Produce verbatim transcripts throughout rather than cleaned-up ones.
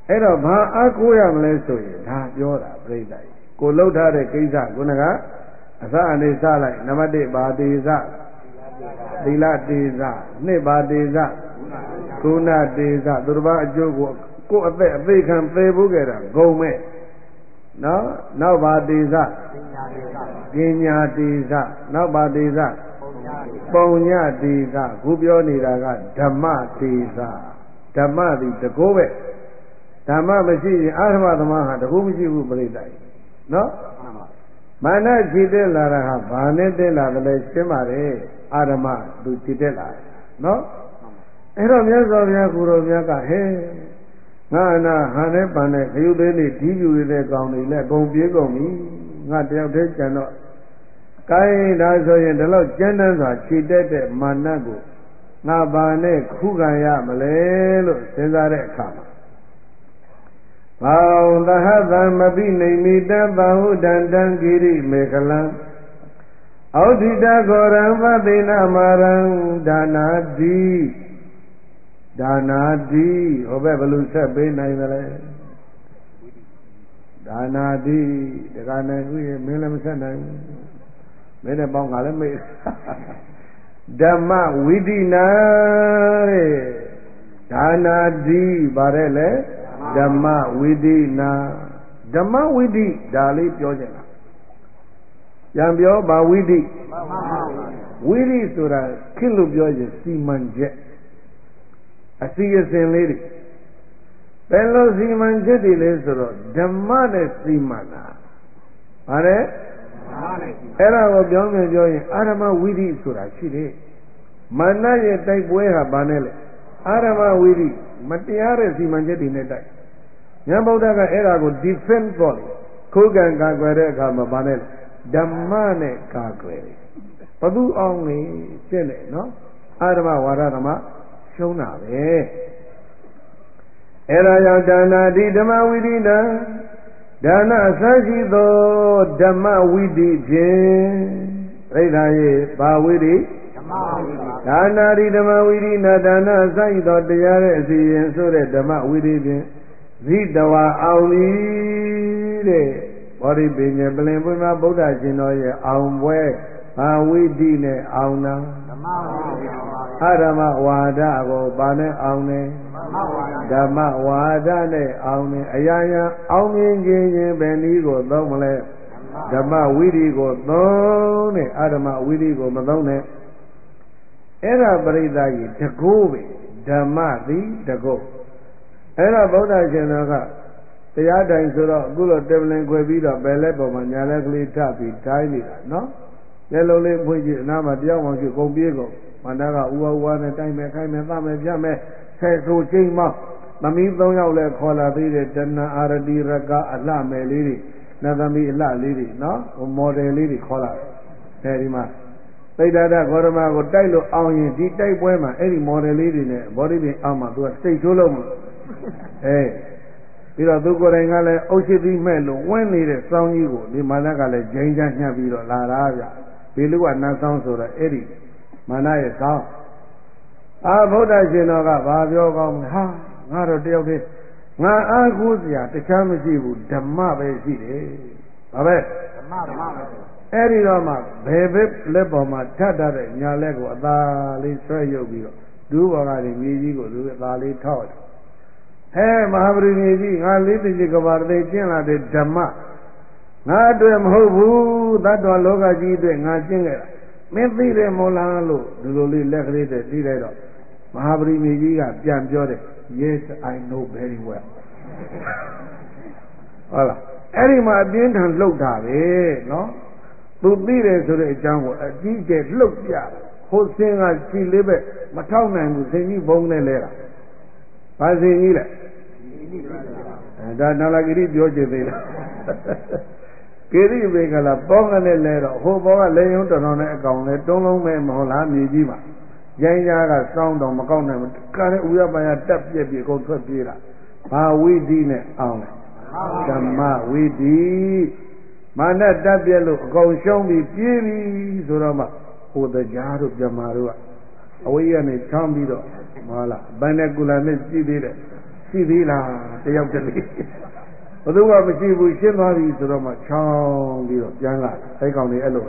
အဲ့တော့ဘာအားကိုးရမလဲဆိုရင်ဒါပြောတာပြိဿကြီးကိုလှုပ်ထားတဲ့ကိစ္စခုနကအစအနေစလိုက်နံပါတ်တစ်ဘာတေဇသီလတေဇနှစ်ဘာတေဇကုဏတေဇသူတစ်ပါးအကျိုးကိုကိုယ်အသက်အသေးခံသေဖို့ကြတာဂုံမဲ့နော်နောက်ဘာတေဇပညာတေဇနောက်ဘာတေဇပုံညတေဇခုပြောနေတာကဓမ္မတေဇဓမ္မသည်တကောပဲဓမ္မမရှိရင်အာရမသမားဟာတကူမရှိဘူးပြိတ္တိုင်နော်မာနခြေတက်လာတာဟာဘာနဲ့တက်လာတယ်လဲရှင်းပါတယ်အာရမသူခြေတက်လာတယ်နော်အဲ့တော့မြတ်စွာဘုရားကိုတော်မြတ်ကဟဲငါအနာဟာနဲ့ပန်တဲ့ခရုသေးလေးဒီပြူရတဲ့ကောင်တွေလည်းအကုန်ပြေးကုန်ပြီငါတယောက်တည်းကျန်တော့ကိုင်းဒါဆိုရင်ဒီလောက်ကျမ်းတမ်းစွာခြေတက်တဲ့မာနကိုငါဘာနဲ့ခုခံရမလဲလို့စဉ်းစားတဲ့အခါမှာဘောင်သဟသံမပိနေမိတဘာဟုတန္တံကိရိမေခလံဩဒိတကောရံသတိနာမာရံဒါနာတိဒါနာတိဟောပဲဘလို့ဆက်ပေးနိုင်သလဲဒါနာတိတခါနိုင်ဘူးရေမင်းလည်းမဆက်နိုင်ဘူးမင်းနဲ့ပေါင်းကလည်းမေးဓမ္မဝိဒိနာတဲ့ဒါနာတိပါတယ်လေဓမ္မဝိဒိနာဓမ္မဝိဒိဒါလေးပြောချင်တာပြန်ပြောပါဝိဒိဝိဒိဆိုတာခင်လို့ပြောရင်စီမံချက်အစီအစဉ်လေးတွေဘယ်လိုစီမံချက်တွေလဲဆိုတော့ဓမ္မနဲ့စီမံတာဗါတဲ့အဲ့ဒါကိုပြောင်းပြန်ပြောရင်အာရမဝိဒိဆိုတာရှိတယ်မာနရဲ့တိုက်ပွဲဟာဘာနဲ့လဲအာရမဝိဒိမတရားတဲ့စီမံချက်တွေနဲ့တိုက်ဉာဏ်ဗုဒ္ဓကအဲ့ဒါကို defend တော့ခုခံကာကွယ်တဲ့အခါမှာဘာနဲ့လဲဓမ္မနဲ့ကာကွယ်တယ်ဘသူအောင်လေရှင်းတယ်နော်အာရမဝါဒဓမ္မရှုံးတာပဲအဲ့ဒါကြောင့်ဒါနာတိဓမ္မဝိဒိနာဒါနအစရှိသောဓမ္မဝိဒိဖြင့်ပြိဿရေဘာဝိဒိဓမ္မဝိဒိဒါနာတိဓမ္မဝိဒိနာဒါနအစရှိသောတရားရဲ့အစီရင်ဆိုတဲ့ဓမ္မဝိဒိဖြင့်ဇိတဝါအောင်သည်တဲ့ဘောဓိပညာပလင်ပွင့်မှာဗုဒ္ဓရှင်တော်ရဲ့အောင်ပွဲဘာဝိဒိနဲ့အောင်တာဓမ္မဝိဒိအဓမ္မဝါဒကိုဘာနဲ့အောင်လဲဓမ္မဝါဒနဲ့အောင်တယ်အရာရာအောင်မြင်ခြင်းရင်ဘယ်နည်းကိုသုံးမလဲဓမ္မဝိဒိကိုသုံးတယ်အဓမ္မဝိဒိကိုမသုံးနဲ့အဲ့ဒါပရိသတ်ကြီးတကောပဲဓမ္မသည်တကောအဲ့ဒါဗုဒ္ဓရှင်တော်ကတရားတိုင်ဆိုတော့အခုလိုတေဗလင်ခွေပြီးတော့ဘယ်လဲပေါ်မှာညာလက်ကလေးထပြီးတိုင်းနေတာနော်လက်လုံးလေးဖွင့်ကြည့်အနားမှာတရားမှရှိကုန်ပြေးကုန်မန္တကဥဝဥဝနဲ့တိုင်းမယ်ခိုင်းမယ်သမယ်ပြမယ်ဆယ်ဆိုချိန်မောင်းသမီးသုံးယောက်လဲခေါ်လာသေးတယ်တဏှာအာရတိရကအလှမယ်လေးတွေနတ်သမီးအလှလေးတွေနော်ဟိုမော်ဒယ်လေးတွေခေါ်လာတယ်အဲဒီမှာသိဒ္ဓဂေါရမကိုတိုက်လို့အောင်ရင်ဒီတိုက်ပွဲမှာအဲ့ဒီမော်ဒယ်လေးတွေနဲ့ဘောဓိပင်အောက်မှာသူကစိတ်ချိုးလို့မအဲပြီးတော့သူကိုယ်တိုင်ကလည်းအုတ်ရှိသီးမဲ့လို့ဝင်းနေတဲ့စောင်းကြီးကိုဒီမာနကလည်းဂျိမ်းချမ်းညှပ်ပြီးတော့လာတာဗျဒီလူကနတ်ဆောင်ဆိုတော့အဲ့ဒီမာနရဲ့စောင်းအာဗုဒ္ဓရှင်တော်ကဘာပြောကောင်းလဲဟာငါတော့တယောက်တည်းငါအားကိုးစရာတခြားမရှိဘူးဓမ္မပဲရှိတယ်ဘာပဲဓမ္မဓမ္မပဲအဲ့ဒီတော့မှဘယ်ဘက်လက်ပေါ်မှာထပ်တတ်တဲ့ညာလက်ကိုအသာလေးဆွဲရုပ်ပြီးတော့ဒူးဘော်ကနေမြေကြီးကိုသူအသာလေးထောက်တယ်ဟဲမဟာပရိနိကြီးငါလေးသိจิตကဘာတေကျင့်လာတဲ့ဓမ္မငါအတွက်မဟုတ်ဘူးသတ္တဝါလောကကြီးအတွက်ငါကျင့်ခဲ့တာမင်းသိတယ်မို့လားလို့ဒီလိုလေးလက်ကလေးနဲ့ပြီးလိုက်တော့မဟာပရိနိကြီးကပြန်ပြောတယ် Yes I know very well ဟုတ်လားအဲ့ဒီမှာအပြင်းထန်လှုပ်တာပဲနော်သူသိတယ်ဆိုတဲ့အကြောင်းကိုအကြီးကျယ်လှုပ်ပြဟိုစင်းကခြေလေးပဲမထောက်နိုင်ဘူးစင်ကြီးဘုံနဲ့လဲတာဘာစင်ကြီးလဲအဲဒါနာလဂိရိပြောချင်သေးလားကိရိဘေကလာပေါင်းနဲ့လဲတော့ဟိုဘောကလေယုံတော်တော်နဲ့အကောင်လဲတွန်းလုံးမဲမဟုတ်လားမြေကြီးမှာရိုင်းကြားကစောင်းတော့မကောက်နိုင်ဘူးကဲဥရပါယတက်ပြက်ပြီးကုန်ထွက်ပြေးတာဘာဝိဓိနဲ့အောင်လဲဓမ္မဝိဓိမာနတက်ပြက်လို့အကုန်ရှုံးပြီးပြေးပြီဆိုတော့မှဟိုတရားတို့ပြမာတို့ကအဝိယနဲ့ချောင်းပြီးတော့မဟုတ်လားဘယ်နဲ့ကုလာနဲ့ကြည့်သေးတယ်ရှိသေးလားတယောက်တည်းဘယ်သူမှမရှိဘူးရှင်းသွားပြီဆိုတော့မှချောင်းပြီးတော့ပြန်လာအဲ့ကောင်တွေအဲ့လိုပဲ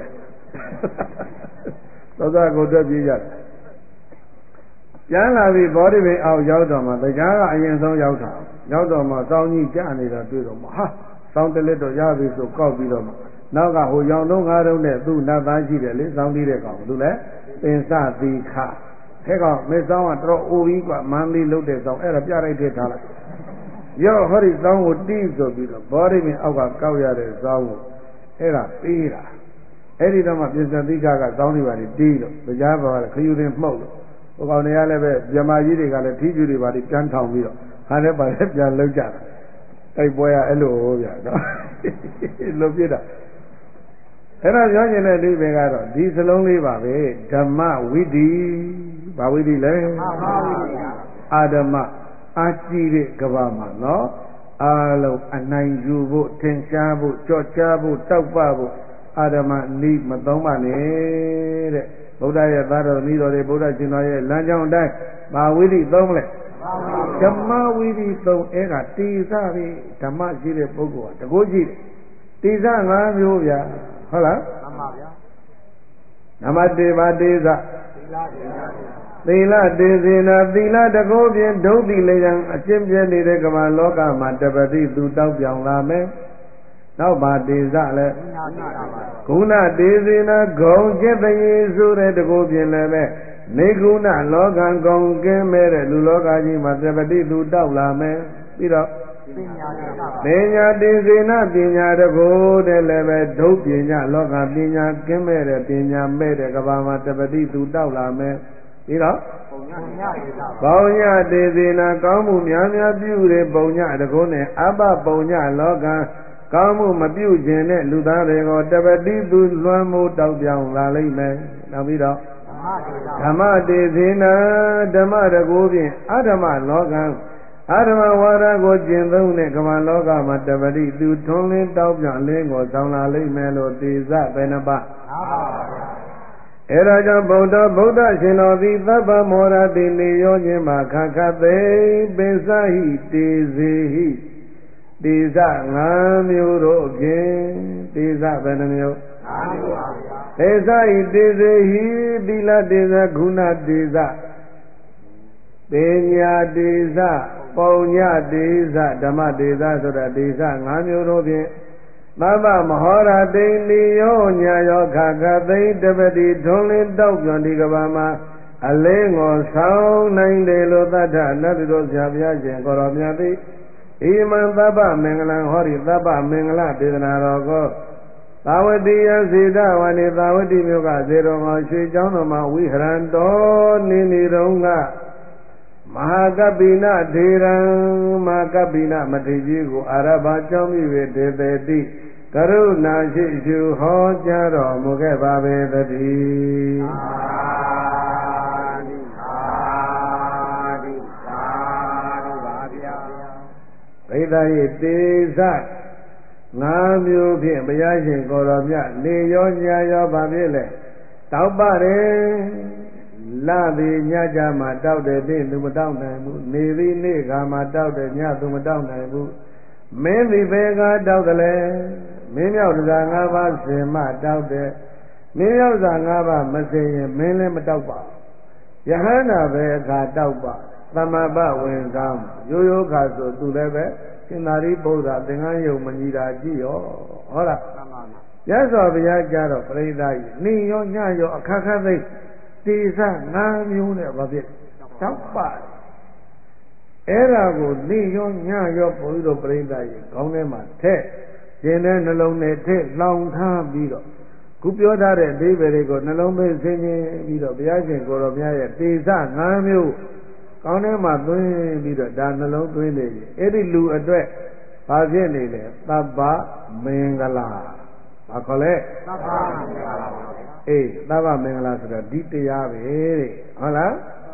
သောသားကိုတွက်ပြေးကြတယ်ပြန်လာပြီးဘောဓိပင်အောက်ရောက်တော့မှတရားကအရင်ဆုံးရောက်တာရောက်တော့မှစောင်းကြီးကြားနေတာတွေ့တော့မှဟာစောင်းတလက်တော့ရပြီဆိုကောက်ပြီးတော့မှနောက်ကဟိုရောင်တော့ငါးတုံးနဲ့သူ့နတ်သားရှိတယ်လေစောင်းသေးတဲ့ကောင်သူလည်းပင်စသီခအဲကောင်မေစောင်းကတော်အိုပြီးกว่าမန်းလေးလုတ်တဲ့စောင်းအဲ့ဒါပြလိုက်တဲ့ထားလိုက်ရောဟောဒီစောင်းကိုတီးဆိုပြီးတော့ဘောဓိပင်အောက်ကကောက်ရတဲ့စောင်းကိုအဲ့ဒါပေးတာအဲ့ဒီတော့မှပင်စသီခကစောင်းတွေပါတီးလို့တရားပေါ်ကခယူတင်မှုတ်လို့ဟိုကောင်တွေကလည်းပဲမြမကြီးတွေကလည်းထီးကျူတွေပါပြန်ထောင်ပြီးတော့ဟာတဲ့ပါလည်းပြန်လှုပ်ကြတာအဲ့ပွဲကအဲ့လိုဟောဗျာနော်လို့ပြတာအဲ့တော့ပြောချင်တဲ့အိဗေကတော့ဒီစလုံးလေးပါပဲဓမ္မဝိတိဘာဝိတိလဲအာဓမ္မအာကြည့်တဲ့ကဘာမှာနော်အာလုံးအနိုင်ယူဖို့ထင်ရှားဖို့ကြော့ချဖို့တောက်ပဖို့အာဓမ္မနိမသုံးပါနဲ့တဲ့ဗုဒ္ဓရဲ့သားတော်သမီးတော်တွေဗုဒ္ဓရှင်တော်ရဲ့လမ်းကြောင်းအတိုင်းဘာဝိတိသုံးမလဲဓမ္မဝိတိသုံးအဲ့ဒါတေဇပဲဓမ္မရှိတဲ့ပုဂ္ဂိုလ်ကတကိုးကြည့်တယ်တေဇငါးမျိုးဗျာဟုတ်လားမှန်ပါဗျာနမတေဘာတေဇသီလတေဇေနာသီလတကိုးဖြင့်ဒုတိလယံအကျင့်ပြနေတဲ့ကမ္ဘာလောကမှာတပတိသူတောက်ပြောင်လာမယ်နောက်ပါတေဇလဲဂုဏတေဇေနာဂုံจิตရေဆိုတဲ့တကိုးဖြင့်လည်းပဲနေဂုဏလောကံဂုံကင်းမဲ့တဲ့လူလောကကြီးမှာတပတိသူတောက်လာမယ်ပြီးတော့ပညာတေဇေနာပညာတကိုးတဲ့လည်းပဲဒုပညာလောကပညာကင်းမဲ့တဲ့ပညာမဲ့တဲ့ကဘာမှာတပတိသူတောက်လာမယ်ပြီးတော့ပုံညတေဇေနာကောင်းမှုများများပြုတဲ့ပုံညတကိုးနဲ့အပပုံညလောကကောင်းမှုမပြုခြင်းနဲ့လူသားတွေကိုတပတိသူလွှမ်းမိုးတောက်ပြောင်လာလိမ့်မယ်နောက်ပြီးတော့ဓမ္မတေဇေနာဓမ္မတကိုးဖြင့်အဓမ္မလောကအဓမ္မဝါဒကိုကျင့်သုံးတဲ့ကမ္ဘာလောကမှာတပတိသူထွန်းလင်းတောက်ပြောင်လင်းကိုဆောင်လာလိမ့်မယ်လို့တေဇဘယ်နှပါအဲဒါကြောင့်ဗုဒ္ဓဗုဒ္ဓရှင်တော်သည်သဗ္ဗမောရတိနေရောခြင်းမှာခခသိပင်စဟိတေဇေဟိတေဇငါးမျိုးတို့ဖြင့်တေဇဘယ်နှမျိုးငါးမျိုးပါဗျာတေဇဟိတေဇေဟိသီလတေဇဂုဏတေဇပညာတေဇပုံညတေဇဓမ္မတေဇဆိုတာတေဇငါးမျိုးတို့ဖြင့်သဗ္ဗမဟောရတိနိယောညာယောခခသိတပတိထွန်းလင်းတောက်ပြန်ဒီကဘာမှာအလင်းကိုဆောင်နိုင်တယ်လို့သတ္တနတ်တို့ဆရာဘုရားရှင်ကိုရောမြတ်သည်ဣမံသဗ္ဗမင်္ဂလံဟောဒီသဗ္ဗမင်္ဂလဒေသနာတော်ကိုသာဝတိယစေတဝဏိသာဝတိမြို့ကဇေတော်မှာရွှေကျောင်းတော်မှာဝိဟရံတော်နေနေတုန်းကမဟာကပိနဒေရံမဟာကပိနမထေရကြီးကိုအာရဘကျောင်းပြု၍ဒေသေတိကရုဏာရှိရှုဟောကြားတော်မူခဲ့ပါပေသတည်းသာဓုသာဓုသာဓုပါဗျာဘိသာယေတေဇငါးမျိုးဖြင့်ဘုရားရှင်ကိုယ်တော်မြတ်နေရောညာရောပါဖြစ်လေတောက်ပါတယ်လာသည်ညကြမှာတောက်တယ်သိသူမတောက်နိုင်ဘူးနေသည်နေ့ကမှာတောက်တယ်ညသူမတောက်နိုင်ဘူးမင်းသည်ဘယ်ကတောက်တယ်လဲမင်းမြောက်တရား၅ပါးစင်မှတောက်တယ်မင်းမြောက်စာ၅ပါးမစင်ရင်မင်းလည်းမတောက်ပါယဟန္တာပဲအခါတောက်ပါသမ္မာပဝင်ကောင်းရိုးရိုးခါဆိုသူလည်းပဲရှင်သာရိပုတ္တရာသင်္ကန်းယုံမညီတာကြည့်ရောဟုတ်လားရသော်ဘုရားကြတော့ပရိသတ်ကြီးနေရောညရောအခါခါသိတေဇငါးမျိုးနဲ့ဘာဖြစ်တောက်ပါအဲ့ဒါကိုနေရောညရောဘုန်းကြီးတို့ပရိသတ်ကြီးခေါင်းထဲမှာထည့်ရှင်တဲ့နှလုံးနဲ့ထည့်လောင်ထားပြီးတော့ခုပြောထားတဲ့အဓိပ္ပာယ်တွေကိုနှလုံးသွင်းစဉ်းကျင်ပြီးတော့ဘုရားရှင်ကိုယ်တော်မြတ်ရဲ့တေဇငါးမျိုးကောင်းထဲမှာသွင်းပြီးတော့ဒါနှလုံးသွင်းနေပြီအဲ့ဒီလူအတွက်ဘာဖြစ်နေလဲသဗ္ဗမင်္ဂလာဘာခေါ်လဲသဗ္ဗမင်္ဂလာပါအေးသဗ္ဗမင်္ဂလာဆိုတာဒီတရားပဲတဲ့ဟုတ်လား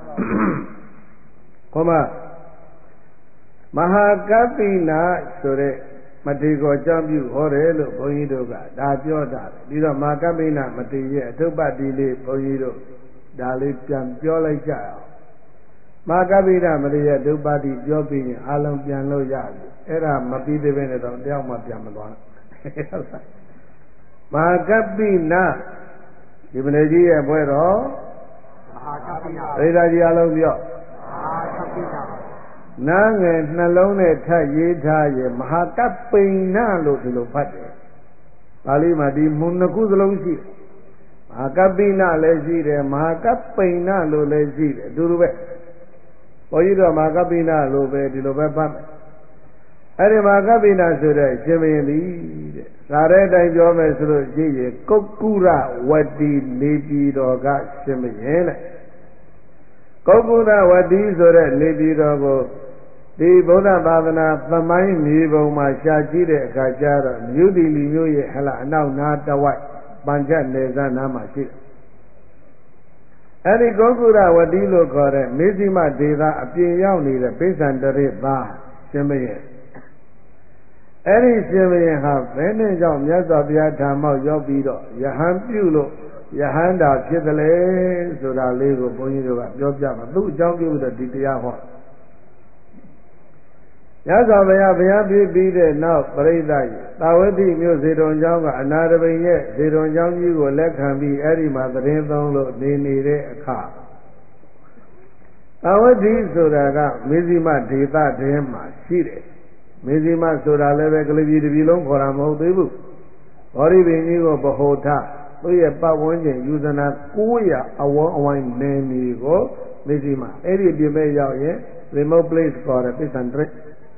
ခေါမမဟာကပ္ပိနာဆိုတဲ့မထေရကိုကြောင့်ပြုဟောတယ်လို့ဘုန်းကြီးတို့ကဒါပြောတာပြီးတော့မဟာကပ္ပိနာမထေရရဲ့အထုပ္ပတိလေးဘုန်းကြီးတို့ဒါလေးပြန်ပြောလိုက်ကြအောင်မာကပိဏမရိယဒုပ္ပတိပြောပြီးရင်အာလုံးပြန်လို့ရပြီအဲ့ဒါမပြီးသေးဘဲနဲ့တော့တယောက်မှပြန်မသွားမာကပိဏဒီမနေ့ကြီးရဲ့ဘွဲတော်မဟာကပိဏရိဒါကြီးအလုံးပြောမဟာကပိဏနားငယ်နှလုံးနဲ့ထပ်ရေးထားရဲ့မဟာကပိဏလို့ဒီလိုဖတ်တယ်ပါဠိမှာဒီမုံနှစ်ခုစလုံးရှိတယ်မဟာကပိဏလည်းရှိတယ်မဟာကပိဏလို့လည်းရှိတယ်အတူတူပဲဘုန်းကြီးတို့မဟာကပိဏလို့ပဲဒီလိုပဲဖတ်မယ်အဲ့ဒီမဟာကပိဏဆိုတဲ့ရှင်မင်းသည်တဲ့သာတဲ့အတိုင်းပြောမယ်ဆိုလို့ရှိရင်ကုက္ကုရဝတီနေပြည်တော်ကရှင်မင်းတဲ့ကုက္ကုရဝတီဆိုတဲ့နေပြည်တော်ကိုဒီဗုဒ္ဓဘာသာနာသမိုင်းမြေပုံမှာရှာကြည့်တဲ့အခါကျတော့မြုတိလီမျိုးရဲ့ဟလာအနောက်နာတဝိုက်ပัญចနယ်ဇာနာမှာရှိတယ်အဲ့ဒီကုက္ကုရဝတီလို့ခေါ်တဲ့မေဇိမဒေသအပြင်ရောက်နေတဲ့ပိဿံတရိသားရှင်မင်းအဲ့ဒီရှင်မင်းဟာဘယ်နဲ့ကြောင့်မြတ်စွာဘုရားဓမ္မောက်ရောက်ပြီးတော့ယဟန်ပြုလို့ယဟန္တာဖြစ်တယ်လေဆိုတာလေးကိုဘုန်းကြီးတို့ကပြောပြမှာသူ့အကြောင်းပြုပြီးတော့ဒီတရားဟောရသော်ဘုရားဘုရားဖြစ်ပြီးတဲ့နောက်ပရိသတ်ကြီးသာဝတိမြို့ဇေတုံကျောင်းကအနာတပိန်ရဲ့ဇေတုံကျောင်းကြီးကိုလက်ခံပြီးအဲ့ဒီမှာသတင်းသုံးလို့နေနေတဲ့အခါသာဝတိဆိုတာကမေဇိမဒေသတည်းမှာရှိတယ်မေဇိမဆိုတာလည်းပဲကလေးပြည်တစ်ပြည်လုံးခေါ်တာမဟုတ်သေးဘူးဘောဓိပင်ကြီးကိုဗဟိုထားသူ့ရဲ့ပတ်ဝန်းကျင်ယူဇနာ၉၀၀အဝန်းအဝိုင်းနယ်မြေကိုမေဇိမအဲ့ဒီပြင်မဲ့ရောက်ရင် remote place ခေါ်တဲ့ပိဿံတရိ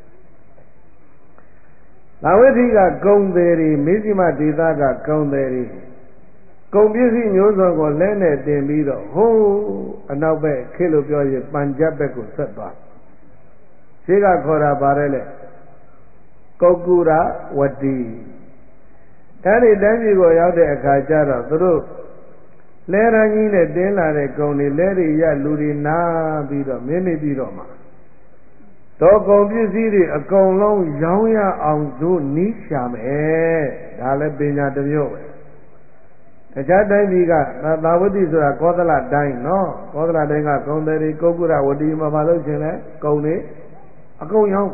သာဝတိကဂုံတယ်တွေမေဇိမဒေသကဂုံတယ်တွေဂုံပစ္စည်းမျိုးစုံကိုလဲနဲ့တင်ပြီးတော့ဟိုးအနောက်ဘက်ခေလို့ပြောရင်ပัญจဘက်ကိုဆက်သွားရှေးကခေါ်တာပါတယ်လေကုက္ကုရဝတီအဲ့ဒီတိုင်းပြည်ကိုရောက်တဲ့အခါကျတော့သူတို့လဲရန်ကြီးနဲ့တင်းလာတဲ့ဂုံတွေလဲတွေရလူတွေနားပြီးတော့မင်းနေပြီးတော့မှတော့ကုန်ပစ္စည်းတွေအကုန်လုံးရောင်းရအောင်တို့နီးရှာမယ်ဒါလည်းပညာတစ်မျိုးပဲတခြားတိုင်းပြည်ကသာဝတိဆိုတာကောသလတိုင်းနော်ကောသလတိုင်းကဂုံတယ်တွေကုက္ကုရဝတီမှာမလို့ရှင်လဲဂုံတွေအကုန်ရောင်း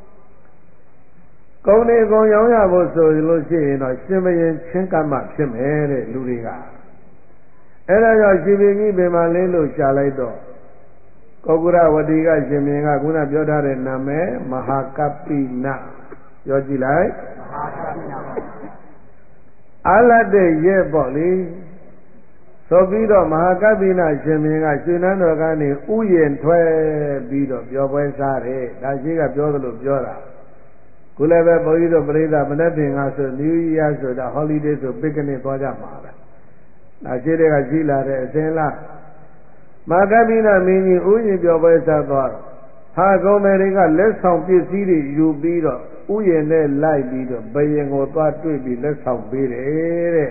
ဂုံတွေအကုန်ရောင်းရဖို့ဆိုလို့ရှိရင်တော့ရှင်မရင်ချင်းကမှဖြစ်မယ်တဲ့လူတွေကအဲ့ဒါကြောင့်ရှင်ဘင်းကြီးပင်မလေးလို့ရှာလိုက်တော့ကုက္ကုရဝတီကရှင်မင်းကခုနပြောထားတဲ့နာမည်မဟာကပိဏပြောကြည့်လိုက်မဟာကပိဏအာလတ်တဲ့ရဲ့ပေါ့လေဆိုပြီးတော့မဟာကပိဏရှင်မင်းကရွှေနန်းတော်ကနေဥယျာဉ်ထွက်ပြီးတော့ပြောပွဲစားတယ်ဒါရှိကပြောသလိုပြောတာခုလည်းပဲဘုန်းကြီးတို့ပြိဿမနေ့ပြင်ကဆို New Year ဆိုတာ holiday ဆို picnic သွားကြမှာပဲဒါရှိတဲ့ကရှိလာတဲ့အစဉ်လားမဟာကပိဏမင်းကြီးဥယျာဉ်ပြောပွဲစားသွားတော့ဟာကုံတွေကလက်ဆောင်ပစ္စည်းတွေယူပြီးတော့ဥယျာဉ်နဲ့လိုက်ပြီးတော့ဘယင်ကိုသွားတွေ့ပြီးလက်ဆောင်ပေးတယ်တဲ့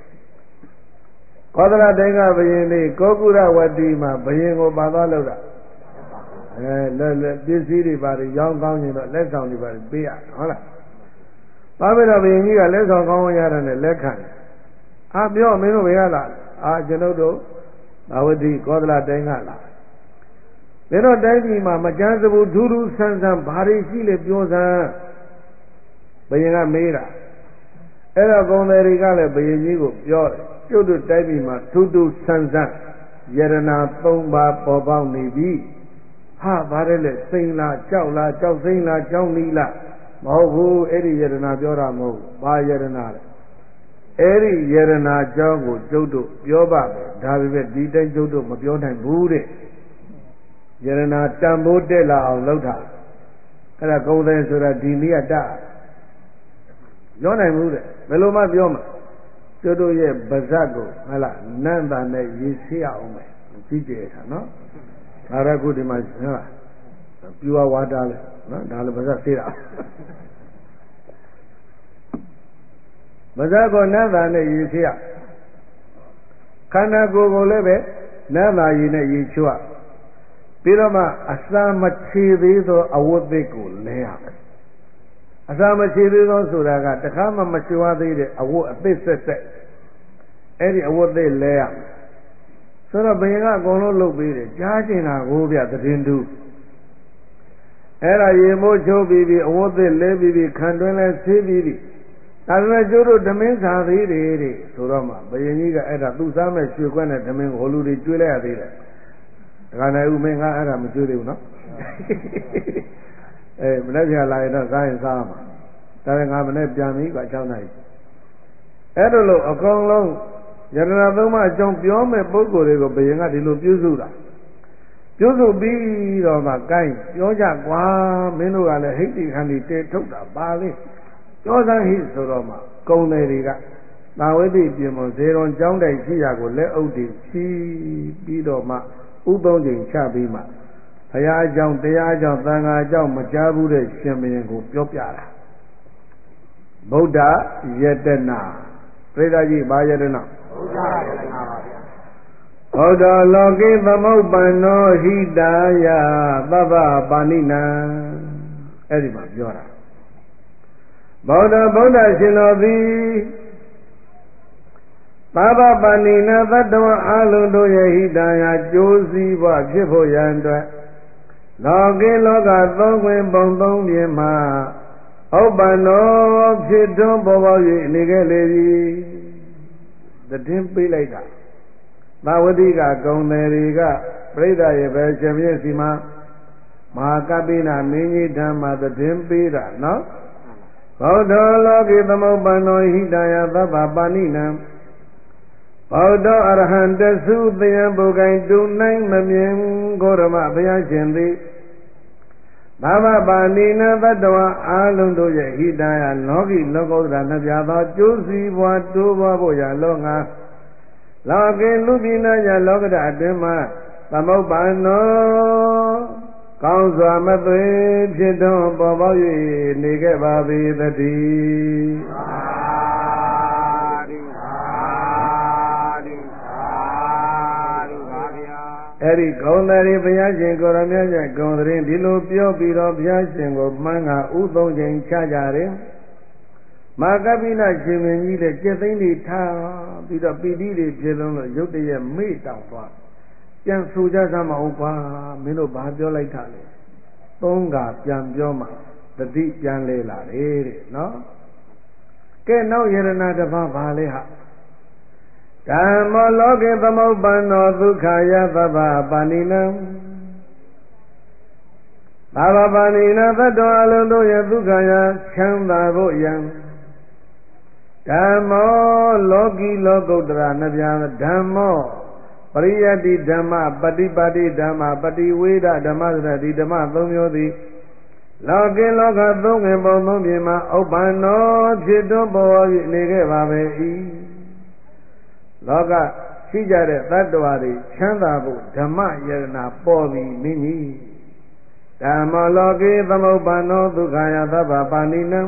ကောသလတိုင်းကဘယင်လေးကောကုရဝတီမှာဘယင်ကိုပါသွားလို့လားအဲလက်လက်ပစ္စည်းတွေပါတယ်ရောင်းကောင်းရင်တော့လက်ဆောင်တွေပါတယ်ပေးရဟုတ်လားပါပြီတော့ဘယင်ကြီးကလက်ဆောင်ကောင်းရတာနဲ့လက်ခံအာပြောမင်းတို့ဘယ်ရလားအာကျွန်ုပ်တို့သာဝတိကောသလတိုင်းကလားဘယ်တော့တိုင်းပြည်မှာမကြမ်းစဘူးထူးထူးဆန်းဆန်းဘာတွေရှိလဲပြောစမ်းဘယင်ကမေးတာအဲ့တော့ဂုံတယ်တွေကလည်းဘယင်ကြီးကိုပြောတယ်ကျုပ်တို့တိုင်းပြည်မှာထူးထူးဆန်းဆန်းယရနာ၃ပါးပေါ်ပေါက်နေပြီဟာဗါတယ်လေစိန်လားကြောက်လားကြောက်စိန်လားကြောက်နီးလားမဟုတ်ဘူးအဲ့ဒီယရနာပြောတာမဟုတ်ဘူးဘာယရနာလဲအဲ့ဒီယရနာအကြောင်းကိုကျုပ်တို့ပြောပါမယ်ဒါပေမဲ့ဒီတိုင်းကျုပ်တို့မပြောနိုင်ဘူးတဲ့ယရနာတန်ဖိုးတက်လာအောင်လုပ်တာအဲ့ဒါကုံတယ်ဆိုတာဒီနည်းကတပြောနိုင်ဘူးတဲ့ဘယ်လိုမှပြောမှာကျုပ်တို့ရဲ့ဗဇတ်ကိုဟဲ့လားနန္တာနဲ့ရည်ဆေးအောင်မယ်ကြီးကျယ်တာနော်ဒါရခုဒီမှာဟဲ့လားပြူဝါတာလေနော်ဒါလည်းဗဇတ်ဆေးတာဗဇတ်ကိုနန္တာနဲ့ရည်ဆေးရခန္ဓာကိုယ်ကိုလည်းပဲနန္တာရည်နဲ့ရည်ချွတ်ပြီးတော့မှအစာမချေသေးသောအဝတ်သစ်ကိုလဲရမယ်အစာမချေသေးသောဆိုတာကတခါမှမချွားသေးတဲ့အဝတ်အသစ်ဆက်ဆက်အဲ့ဒီအဝတ်သစ်လဲရမယ်ဆိုတော့ဘယင်ကအကုန်လုံးလုပ်ပေးတယ်ကြားကျင်တာကိုဗျသတင်တူအဲ့ဒါရေမိုးချိုးပြီးပြီးအဝတ်သစ်လဲပြီးပြီးခံတွင်းလဲဆေးပြီးပြီးဒါပေမဲ့ကျိုးတို့ဓမင်းစားသေးတယ်တဲ့ဆိုတော့မှဘယင်ကြီးကအဲ့ဒါသူ့စားမဲ့ရွှေခွက်နဲ့ဓမင်းကိုလူတွေကျွေးလိုက်ရသေးတယ်ဒကာနိုင်ဦးမင်းကအဲ့ဒါမကျွေးသေးဘူးနော်အေးမနေ့ကလာရင်တော့စားရင်စားမှာဒါပေမဲ့ငါမနေ့ပြန်ပြီက၆နာရီအဲ့လိုလို့အကုန်လုံးယတနာသုံးပါးအကြောင်းပြောမဲ့ပုဂ္ဂိုလ်တွေကိုဘယင်ကဒီလိုပြုစုတာပြုစုပြီးတော့မှကိုင်းပြောကြကွာမင်းတို့ကလည်းဟိတ်တိခန္တီတေထုတ်တာပါလေပြောစမ်းဟိဆိုတော့မှကုံတယ်တွေကသာဝတိပြင်မဇေရွန်ကျောင်းတိုင်ရှိရာကိုလက်အုပ်တွေချီးပြီးတော့မှဥသုံးချိန်ချပြီးမှဘုရားအကြောင်းတရားအကြောင်းသံဃာအကြောင်းမကြားဘူးတဲ့ရှင်ဘုရင်ကိုပြောပြတာဗုဒ္ဓယတနာပြိဿကြီးဘာယတနာဗုဒ္ဓယတနာပါဗျာဘုဒ္ဓလောကိသမုပ္ပန္နောဟိတာယသဗ္ဗပါဏိနံအဲ့ဒီမှာပြောတာဗုဒ္ဓဗုဒ္ဓရှင်တော်သည်သဗ္ဗပါဏိနသတ္တဝါအလုံးတို့ရဲ့ဟိတာယကြိုးစည်းဘဝဖြစ်ဖို့ရန်အတွက်လောကိလောကသုံးခွင်ပုံသုံးပြင်မှာဥပ္ပန္နောဖြစ်ထွန်းပေါ်ပေါက်၍နေခဲ့လေသည်တည်င်းပေးလိုက်တာသာဝတိကဂုံတယ်တွေကပြိဿရဲ့ပဲရှင်ပြည့်စီမှာမဟာကပိနာမင်းကြီးဓမ္မတည်င်းပေးတာနော်ဗုဒ္ဓလောကိသမုပ္ပန္နောဟိတယသဗ္ဗပါဏိနံဗုဒ္ဓအရဟံတသုတယံပုဂ္ဂိုင်တူနိုင်မမြင်ကိုရမဘုရားရှင်သည်သဗ္ဗပါဏိနသတ္တဝါအာလုံးတို့ရဲ့ဟိတယလောကီလောကုတ္တရာနှပြသောကျိုးစီးပွားတိုးပွားဖို့ရလောငါလောကေလူပိနာယလောကဓာအတွင်းမှာသမုပ္ပန္နောကောင်းစွာမသွေဖြစ်ထွန်းပေါ်ပေါက်၍နေခဲ့ပါပေသတည်းအဲ့ဒီဂုံတယ်ဘုရားရှင်ကိုရမြတ်ရဲ့ဂုံတဲ့ဒီလိုပြောပြီးတော့ဘုရားရှင်ကိုမှန်းကဥသုံးချိန်ချကြတယ်မာကပိနရှင်မင်းကြီးလည်းကျက်သိန်းတွေထားပြီးတော့ပီတိတွေဖြစ်လုံးလို့ရုတ်တရက်မေ့တောင်သွားပြန်ဆိုကြစမ်းမအောင်ကွာမင်းတို့ဘာပြောလိုက်တာလဲသုံးကပြန်ပြောမှတတိပြန်လဲလာတယ်တဲ့နော်ကဲနောက်ယရဏတစ်ပါးဘာလဲဟာဓမ္မောလောကေသမုပ္ပန္နောဒုက္ခယသဗ္ဗပါဏိနံသဗ္ဗပါဏိနသတ္တဝါအလုံးတို့ရဲ့ဒုက္ခယချမ်းသာဖို့ယံဓမ္မောလောကီလောကုတ္တရာနှပြဓမ္မောပရိယတိဓမ္မပฏิပါတိဓမ္မပฏิဝေဒဓမ္မသရတိဓမ္မသုံးမျိုးသည်လောကေလောကသုံးငင်ပုံသုံးပြင်မှာဥပ္ပန္နောဖြစ်တွန်းပေါ်၍နေခဲ့ပါပဲ၏လောကရှိကြတဲ့သတ္တဝါတွေချမ်းသာဖို့ဓမ္မယရနာပေါ်ပြီးမင်းကြီးဓမ္မောလောကေသမုပ္ပန္နောဒုက္ခယသဗ္ဗပါဏိနံ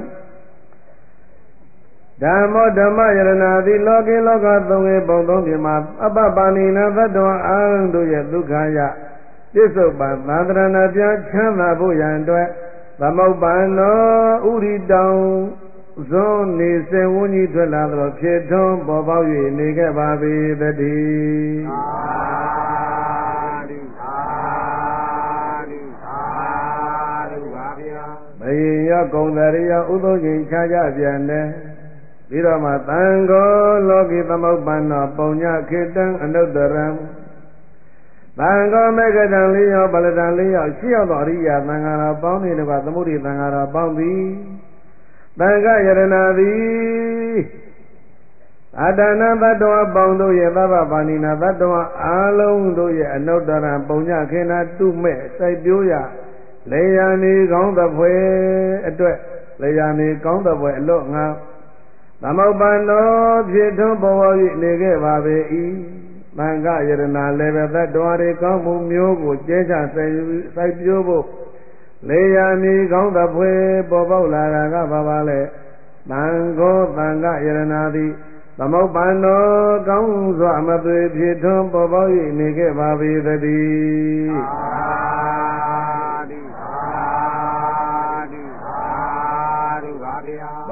ဓမ္မောဓမ္မယရနာသည်လောကေလောကသုံးငယ်ပုံသုံးပြင်မှာအပ္ပပါဏိနသတ္တဝါအာရုံတို့ရဲ့ဒုက္ခယပြစ္ဆုတ်ပံသန္တရဏပြချမ်းသာဖို့ရန်အတွက်သမုပ္ပန္နောဥရိတောင်ဇွန်နေစေဝန်းကြီးထွက်လာသောဖြစ်ထွန်းပေါ်ပေါက်၍နေခဲ့ပါပေသတည်းသာဓုသာဓုသာဓုပါဗျာဘယင်ရောဂုံတရိယဥသုံးချိန်ခြားကြပြန်တယ်ပြီးတော့မှသံဃောလောကိသမုပ္ပန္နောပုံညခေတံအနုတ္တရံသံဃောမေဃတံလေးယောက်ပလတံလေးယောက်ရှိရောက်သောအရိယာသံဃာတော်ပေါင်းနေတကာသမုဒိသံဃာတော်ပေါင်းသည်သံဃယရဏသည်အတ္တနာသတ္တဝါပေါင်းတို့ရဲ့သဗ္ဗပါဏိနာသတ္တဝါအာလုံးတို့ရဲ့အနုတ္တရံပုံညခေနာတုမဲ့စိုက်ပျိုးရလေယာနေကောင်းသဖွယ်အတွက်လေယာနေကောင်းသဖွယ်အလို့ငါသမုပ္ပန္နောဖြစ်ထွန်းပေါ်ပေါ်၍နေခဲ့ပါပေ၏သံဃယရဏလည်းပဲသတ္တဝါတွေကောင်းမှုမျိုးကိုကျဲချစိုက်စိုက်ပျိုးဖို့လေယာနေကောင်းသဖွယ်ပေါ်ပေါက်လာတာကဘာပါလဲသံဃောသံဃယရဏသည်သမုပ္ပန္နောကောင်းစွာမသွေဖြစ်ထွန်းပေါ်ပေါက်၍နေခဲ့ပါပေသတည်းဗ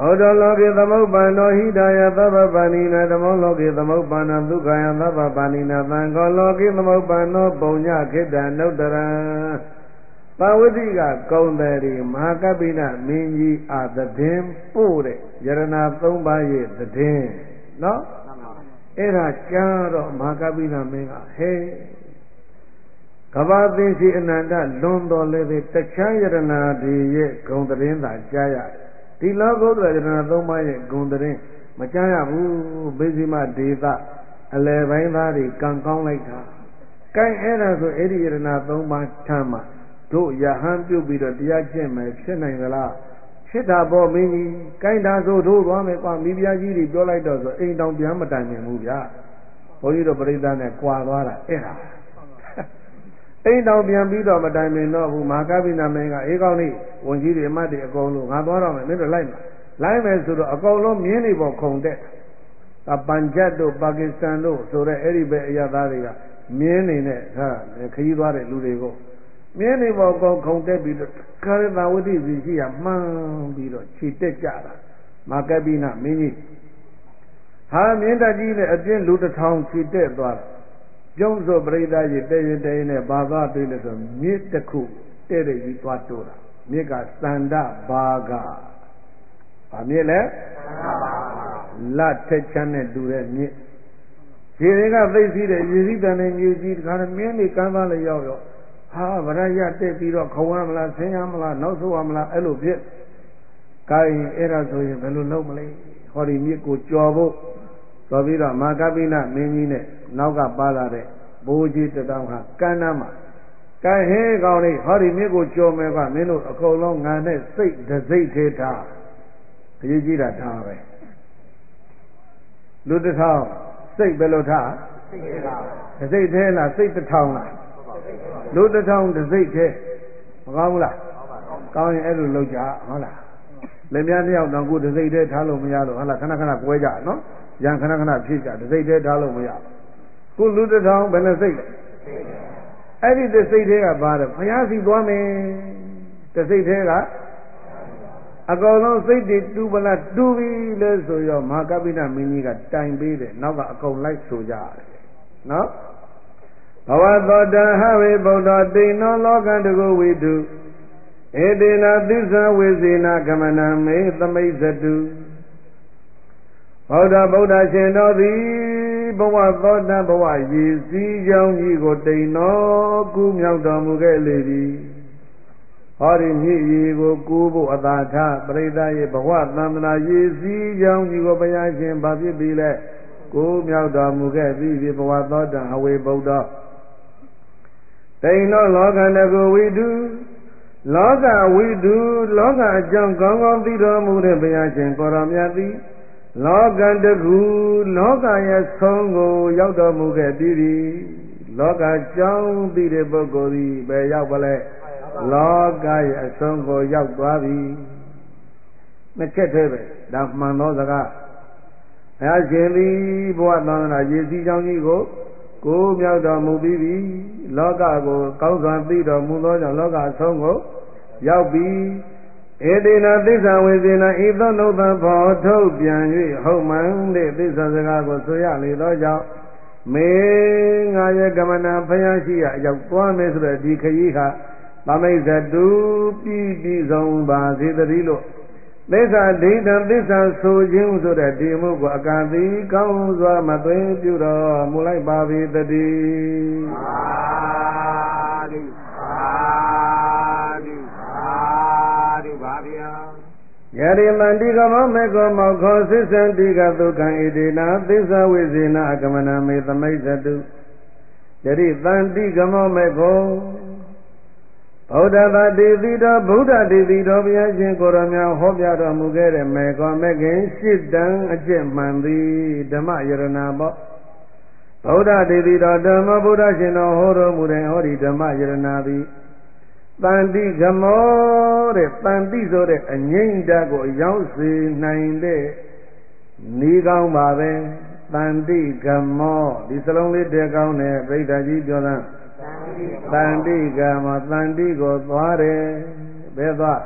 ဩဒောလောကေသမုပ္ပန္နောဟိတာယသဗ္ဗပါဏိနာဓမ္မောလောကေသမုပ္ပန္နောဒုက္ခယသဗ္ဗပါဏိနာသံဃောလောကေသမုပ္ပန္နောပုံညခိတ္တနုတ္တရံပါဝတိကကုံတယ်ဒီမဟာကပိနမင်းကြီးအာသတင်ပို့တဲ့ယရဏသုံးပါးရဲ့သတင်နော်အဲ့ဒါကြားတော့မဟာကပိနမင်းကဟဲကဘာသင်္စီအနန္တလွန်တော်လည်းပဲတခြားယရဏတွေရဲ့ဂုံတရင်သာကြားရတယ်ဒီလောကုတ္တရာယရဏသုံးပါးရဲ့ဂုံတရင်မကြားရဘူးဘိသိမဒေသအလယ်ပိုင်းသားတွေကံကောင်းလိုက်တာကဲအဲ့ဒါဆိုအဲ့ဒီယရဏသုံးပါးထမ်းမှာတို့ယဟန်ပြုတ်ပြီးတော့တရားကျင့်မယ်ဖြစ်နိုင်သလားဖြစ်တာပေါ့မင်းကြီးကိုင်းတာဆိုတို့သွားမယ်ကွာမိဖုရားကြီးတွေပြောလိုက်တော့ဆိုအိမ်တောင်ပြန်မတိုင်မြင်ဘူးဗျာဘုန်းကြီးတို့ပြိဿနဲ့ကြွာသွားတာအဲ့ဒါအိမ်တောင်ပြန်ပြီးတော့မတိုင်မြင်တော့ဘူးမဟာကပိနမင်းကအေးကောင်းနေဝန်ကြီးတွေအမတ်တွေအကုန်လုံးငါသွားတော့မယ်မင်းတို့လိုက်မလိုက်မယ်ဆိုတော့အကုန်လုံးမြင်းတွေပေါ်ခုန်တက်တာပန်ဂျတ်တို့ပါကစ္စတန်တို့ဆိုတဲ့အဲ့ဒီပဲအရသားတွေကမြင်းနေနဲ့ဟာခရီးသွားတဲ့လူတွေကိုမြင်းတွေပေါ်ကောင်ခုန်တက်ပြီးတော့ကာရတာဝတိစီရှိရမှန်းပြီးတော့ခြေတက်ကြတာမဟာကပိနမင်းကြီးဟာမြင်းတက်ကြီးနဲ့အပြင်းလူတစ်ထောင်ခြေတက်သွားတာကျုံးစောပရိသတ်ကြီးတဲ့ရင်တဲ့ရင်နဲ့ဘာသွားတွေ့လဲဆိုမြစ်တစ်ခုတဲ့တဲ့ကြီးသွားတိုးတာမြစ်ကသန္ဒဘာဂဗာမြစ်လဲလတ်ထက်ချမ်းနဲ့တူတဲ့မြစ်ခြေတွေကသိသိတဲ့ရည်စည်းတန်တဲ့မြေကြီးတခါတည်းမြင်းတွေကမ်းသားလေးရောက်ရောဟာဗရရတက်ပြီးတော့ခုံရမလားဆင်းရမလားနောက်ဆုတ်ရမလားအဲ့လိုဖြစ်ကိုင်းအဲ့ဒါဆိုရင်ဘယ်လိုလုပ်မလဲဟောဒီမြစ်ကိုကြော်ဖို့ဆိုပြီးတော့မဟာကပိနမင်းကြီးနဲ့နောက်ကပါလာတဲ့ဘိုးကြီးတတောင်ဟာကမ်းနားမှာကိုင်းဟဲကောင်းလေးဟောဒီမြစ်ကိုကြော်မယ်ကမင်းတို့အကုန်လုံးငါနဲ့စိတ်တစိတ်သေးထားအရေးကြီးတာထားပဲလူတစ်ထောင်စိတ်ဘယ်လိုထားစိတ်သေးလားတစိတ်သေးလားစိတ်တစ်ထောင်လားလူတစ်ထောင်တစိတ်သေးမကောင်းဘူးလားကောင်းရင်အဲ့လိုလုပ်ကြဟုတ်လားလက်များတစ်ယောက်တော့ကိုတစိတ်သေးထားလို့မရလို့ဟုတ်လားခဏခဏကွဲကြနော်ရံခဏခဏဖြစ်ကြတစိတ်သေးထားလို့မရခုလူတစ်ထောင်ဘယ်နှစိတ်လဲအဲ့ဒီတစိတ်သေးကပါတယ်ဘုရားစီသွားမယ်တစိတ်သေးကအကောင်လုံးစိတ်တွေတူပလားတူပြီလဲဆိုရောမဟာကပိနမင်းကြီးကတိုင်ပေးတယ်နောက်ကအကောင်လိုက်ဆိုကြတယ်နော်ဘဝသောတဟဝေဗုဒ္ဓတိန်နောလောကတကုဝိတုဧတေနာသစ္စာဝေစေနာကမနမေသမိတ်ဇတုဗုဒ္ဓဗုဒ္ဓရှင်တော်သည်ဘဝသောတဘဝရည်စည်းကြောင်းကြီးကိုတိန်နောကူးမြောက်တော်မူခဲ့လေသည်ဟောဒီမြည်ရည်ကိုကူးဖို့အသာထပရိသတ်ရဲ့ဘဝသံသနာရည်စည်းကြောင်းကြီးကိုဘုရားရှင်ဘာဖြစ်ပြီလဲကိုးမြောက်တော်မူခဲ့ပြီးဒီဘဝသောတဟဝေဗုဒ္ဓတိန်နောလောကတကုဝိတုလောကဝိတုလောကအကြောင်းကောင်းကောင်းသိတော်မူတဲ့ဘုရားရှင်ကိုရောမြတ်သည်လောကတကုလောကရဲ့ဆုံးကိုရောက်တော်မူခဲ့ပြီးပြီလောကကြောင်းသိတဲ့ပုဂ္ဂိုလ်သည်ဘယ်ရောက်ပါလဲလောကရဲ့အဆုံးကိုရောက်သွားပြီနှစ်ချက်တည်းပဲဒါမှန်သောစကားဘုရားရှင်သည်ဘဝသံဃာရည်စည်းကြောင်းကြီးကိုကိုးမြောက်တော်မူပြီးပြီလောကကိုကောင်းစွာသိတော်မူသောကြောင့်လောကအဆုံးကိုရောက်ပြီဧတေနသစ္စာဝေစေနဤသောနှုတ်သဘောထုတ်ပြန်၍ဟုတ်မှန်တဲ့သစ္စာစကားကိုဆိုရလေသောကြောင့်မေငါရဲ့ကမနာဖျားရှိရရောက်သွားမယ်ဆိုတဲ့ဒီခရီးဟာသမိတ်ဇတုပြည်ပြည်ဆုံးပါစေတည်းလို့သစ္စာဒိဋ္ဌံသစ္စာဆိုခြင်းဆိုတဲ့ဒီမှုကိုအကန့်သည်ကောင်းစွာမသွေးပြုတော်မူလိုက်ပါ၏တည်းသာဓုသာဓုသာဓုပါဗျာယရိမန္တိကမောမေကောမောခောသစ္ဆန္တိကဒုက္ခံဣတိနာသစ္စာဝိဇေနအကမနာမေသမိတ်ဇတုယရိတန္တိကမောမေကောဗုဒ္ဓဘာတိတိတော်ဗုဒ္ဓတိတိတော်ဘုရားရှင်ကိုယ်တော်များဟောပြတော်မူခဲ့တဲ့မေကောမေခင်ရှစ်တန်အကျင့်မှန်သည်ဓမ္မယရဏပေါ့ဗုဒ္ဓတိတိတော်ဓမ္မဗုဒ္ဓရှင်တော်ဟောတော်မူတဲ့ဟောဒီဓမ္မယရဏသည်တန်တိကမောတဲ့တန်တိဆိုတဲ့အငိမ့်ဓာတ်ကိုရောက်စေနိုင်တဲ့ဤကောင်းပါပဲတန်တိကမောဒီစလုံးလေးတည်းကောင်းတဲ့ပြိဿကြီးပြောတာတန်တိကမောတန်တိကိုသွားတယ်ဘယ်သွား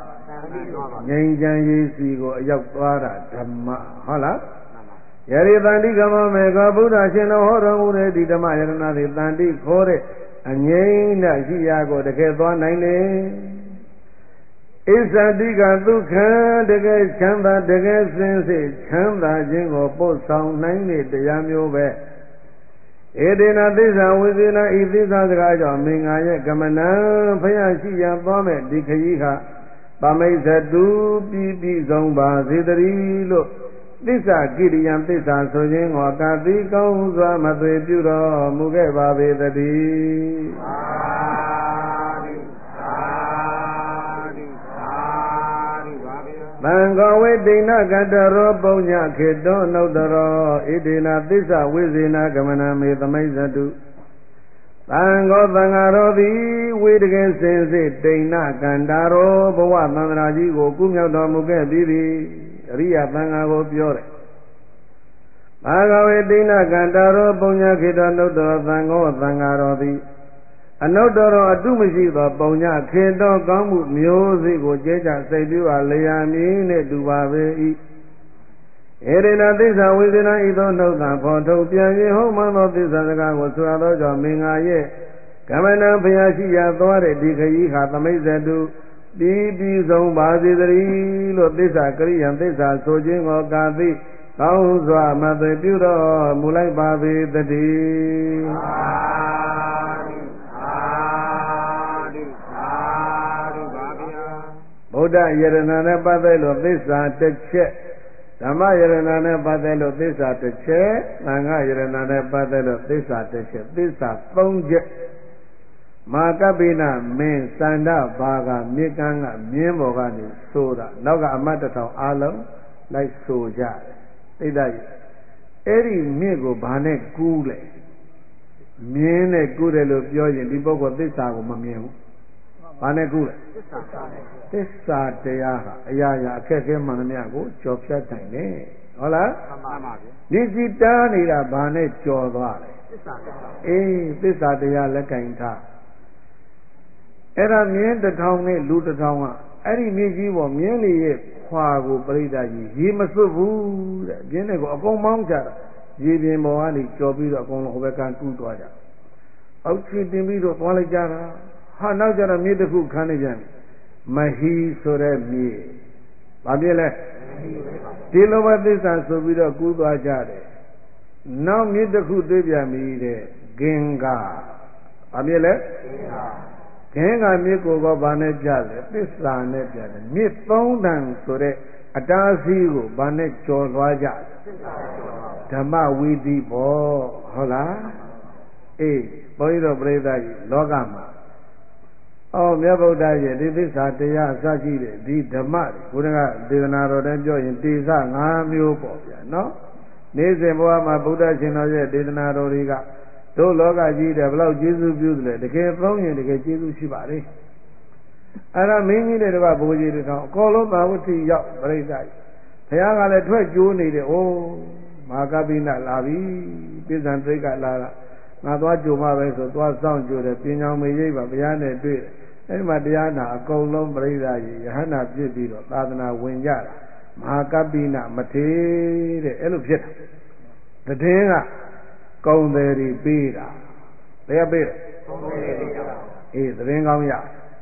ငြိမ်းချမ်းရေးစီကိုအရောက်သွားတာဓမ္မဟုတ်လားယရိတန္တိကမမေကောဗုဒ္ဓရှင်တော်ဟောတော်မူတဲ့ဒီဓမ္မယရဏတွေတန်တိခေါ်တဲ့အငြိမ့်တဲ့ရှိရာကိုတကယ်သွားနိုင်လေဣဇတိကဒုက္ခတကယ်ချမ်းသာတကယ်စင်စစ်ချမ်းသာခြင်းကိုပို့ဆောင်နိုင်တဲ့တရားမျိုးပဲဧတေနသစ္စာဝိသေနဤသစ္စာစကားကြောင့်မင်္ဂာရဲ့ကမနံဖယားရှိရာသွားမဲ့ဒီခရီးဟာပမိစ္ဆတုပြီးပြီးဆုံးပါစေတည်းလို့သစ္စာကိရိယံသစ္စာဆိုခြင်းကိုကာတိကောင်းစွာမသွေပြုတော်မူခဲ့ပါပေတည်းသာဓုသာဓုသာဓုပါဗျာသံဃောဝိတိဏကတရောပုညခေတောနုတ္တရောဣတိနာသစ္စာဝိဇေနာကမနမေသမိစ္ဆတုသံဃောသံဃာတော်သည်ဝိတကယ်စင်စစ်တိဏကန္တာရောဘဝသန္တရာကြီးကိုကုမြောက်တော်မူခဲ့ပြီးပြီအရိယသံဃာကိုပြောတယ်ဘာဂဝေတိဏကန္တာရောပုညခေတောနုတ္တရောသံဃောသံဃာတော်သည်အနုတ္တရောအတုမရှိသောပုညခေတောကောင်းမှုမျိုးစေ့ကိုကျဲကြစိတ်ပြုအပ်လျာမည်နှင့်တူပါပေ၏ဧရိဏသစ္စာဝိသေနဤသို့နှုတ်သံဖော်ထုတ်ပြန်၍ဟုတ်မှန်သောသစ္စာစကားကိုဆိုရသောကြောင့်မင်္ဂာရဲ့ကမဏံဖျားရှိရာသွားတဲ့ဒီခရီးဟာသမိစ္ဆတုပြီးပြီးဆုံးပါစေတည်းလို့သစ္စာကရိယံသစ္စာဆိုခြင်းကိုကာသိကောင်းစွာမသွေပြုတော်မူလိုက်ပါပေတည်းသာဓုသာဓုသာဓုပါဗျာဗုဒ္ဓယရဏနဲ့ပတ်သက်လို့သစ္စာတစ်ချက်ဓမ္မယရဏနဲ့ပတ်သက်လို့သစ္စာတစ်ချက်သံဃာယရဏနဲ့ပတ်သက်လို့သစ္စာတစ်ချက်သစ္စာသုံးချက်မာကပိနမင်းစန္ဒဘာကမြေကန်းကမြင်းပေါ်ကနေဆိုတာနောက်ကအမတ်တထောင်အားလုံးလိုက်ဆိုကြတယ်သိတဲ့အဲ့ဒီမြင့်ကိုဘာနဲ့ကူးလဲမြင်းနဲ့ကူးတယ်လို့ပြောရင်ဒီပုဂ္ဂိုလ်သစ္စာကိုမမြင်ဘူးဘာနဲ့ကူးလဲသစ္စာသစ္စာတရားဟာအရာရာအခက်အခဲမှန်သမျှကိုကြော်ဖြတ်နိုင်တယ်ဟုတ်လားမှန်ပါပါဗျာဒီစီတားနေတာဘာနဲ့ကြော်သွားလဲသစ္စာအေးသစ္စာတရားလက်ကင်ထားအဲ့ဒါမြင်းတစ်ထောင်နဲ့လူတစ်ထောင်ကအဲ့ဒီမြင်းကြီးပေါ်မြင်းလေးရဲ့ခွာကိုပြိဿကြီးရေမစွတ်ဘူးတဲ့မြင်းတွေကိုအကုန်မောင်းကြတာရေပြင်ပေါ်ကနေကြော်ပြီးတော့အကုန်လုံးဟိုဘက်ကကူးသွားကြအောက်ချီတင်ပြီးတော့သွားလိုက်ကြတာဟာနောက်ကျတော့မြင်းတစ်ခုခန်းနေပြန်မဟီဆိုတဲ့မြေဘာပြည့်လဲဒီလိုပဲသစ္စာဆိုပြီးတော့ကူးသွားကြတယ်နောက်မြစ်တစ်ခုတွေ့ပြန်ပြီတဲ့ဂင်္ဂဘာပြည့်လဲဂင်္ဂမြစ်ကိုကဘာနဲ့ပြလဲသစ္စာနဲ့ပြတယ်မြစ်သုံးတန်ဆိုတဲ့အတားစီးကိုဘာနဲ့ကျော်သွားကြဓမ္မဝီတိပေါ့ဟုတ်လားအေးဘုန်းကြီးတို့ပြိဿကြီးလောကမှာအော်မြတ်ဗုဒ္ဓရဲ့ဒီသစ္စာတရားအစရှိတဲ့ဒီဓမ္မကိုယ်ကဒေသနာတော်တည်းပြောရင်တေသ၅မျိုးပေါ့ဗျာနော်နေ့စဉ်ဘဝမှာဗုဒ္ဓရှင်တော်ရဲ့ဒေသနာတော်တွေကတို့လောကကြီးတဲ့ဘလောက်ကျေးဇူးပြုတယ်တကယ်သုံးရင်တကယ်ကျေးဇူးရှိပါလေအဲ့ဒါမင်းကြီးတဲ့တပတ်ဘိုးကြီးတွေတောင်အကောလုံးသာဝတိရောက်ပြိဿကြီးဘုရားကလည်းထွက်ကြိုးနေတယ်အိုးမာကပိနလာပြီပိဿံတိတ်ကလာတာငါသွားကြိုမှပဲဆိုသွားစောင့်ကြိုတယ်ပြင်ကြောင်မေရိပ်ပါဘုရားနဲ့တွေ့တယ်အဲ့ဒီမှာတရားနာအကုန်လုံးပြိဿကြီးယဟန္တာပြစ်ပြီးတော့သာသနာဝင်ကြတာမဟာကပိနမထေတဲ့အဲ့လိုဖြစ်တာတည်င်းကကုံတယ်တွေပေးတာတရားပေးတယ်ကုံတယ်တွေအေးတည်င်းကောင်းရ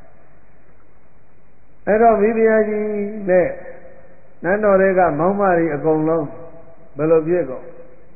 အဲ့တော့မိဖုရားကြီးနဲ့နန်းတော်တွေကမောင်းမတွေအကုန်လုံးဘယ်လိုဖြစ်ကုန်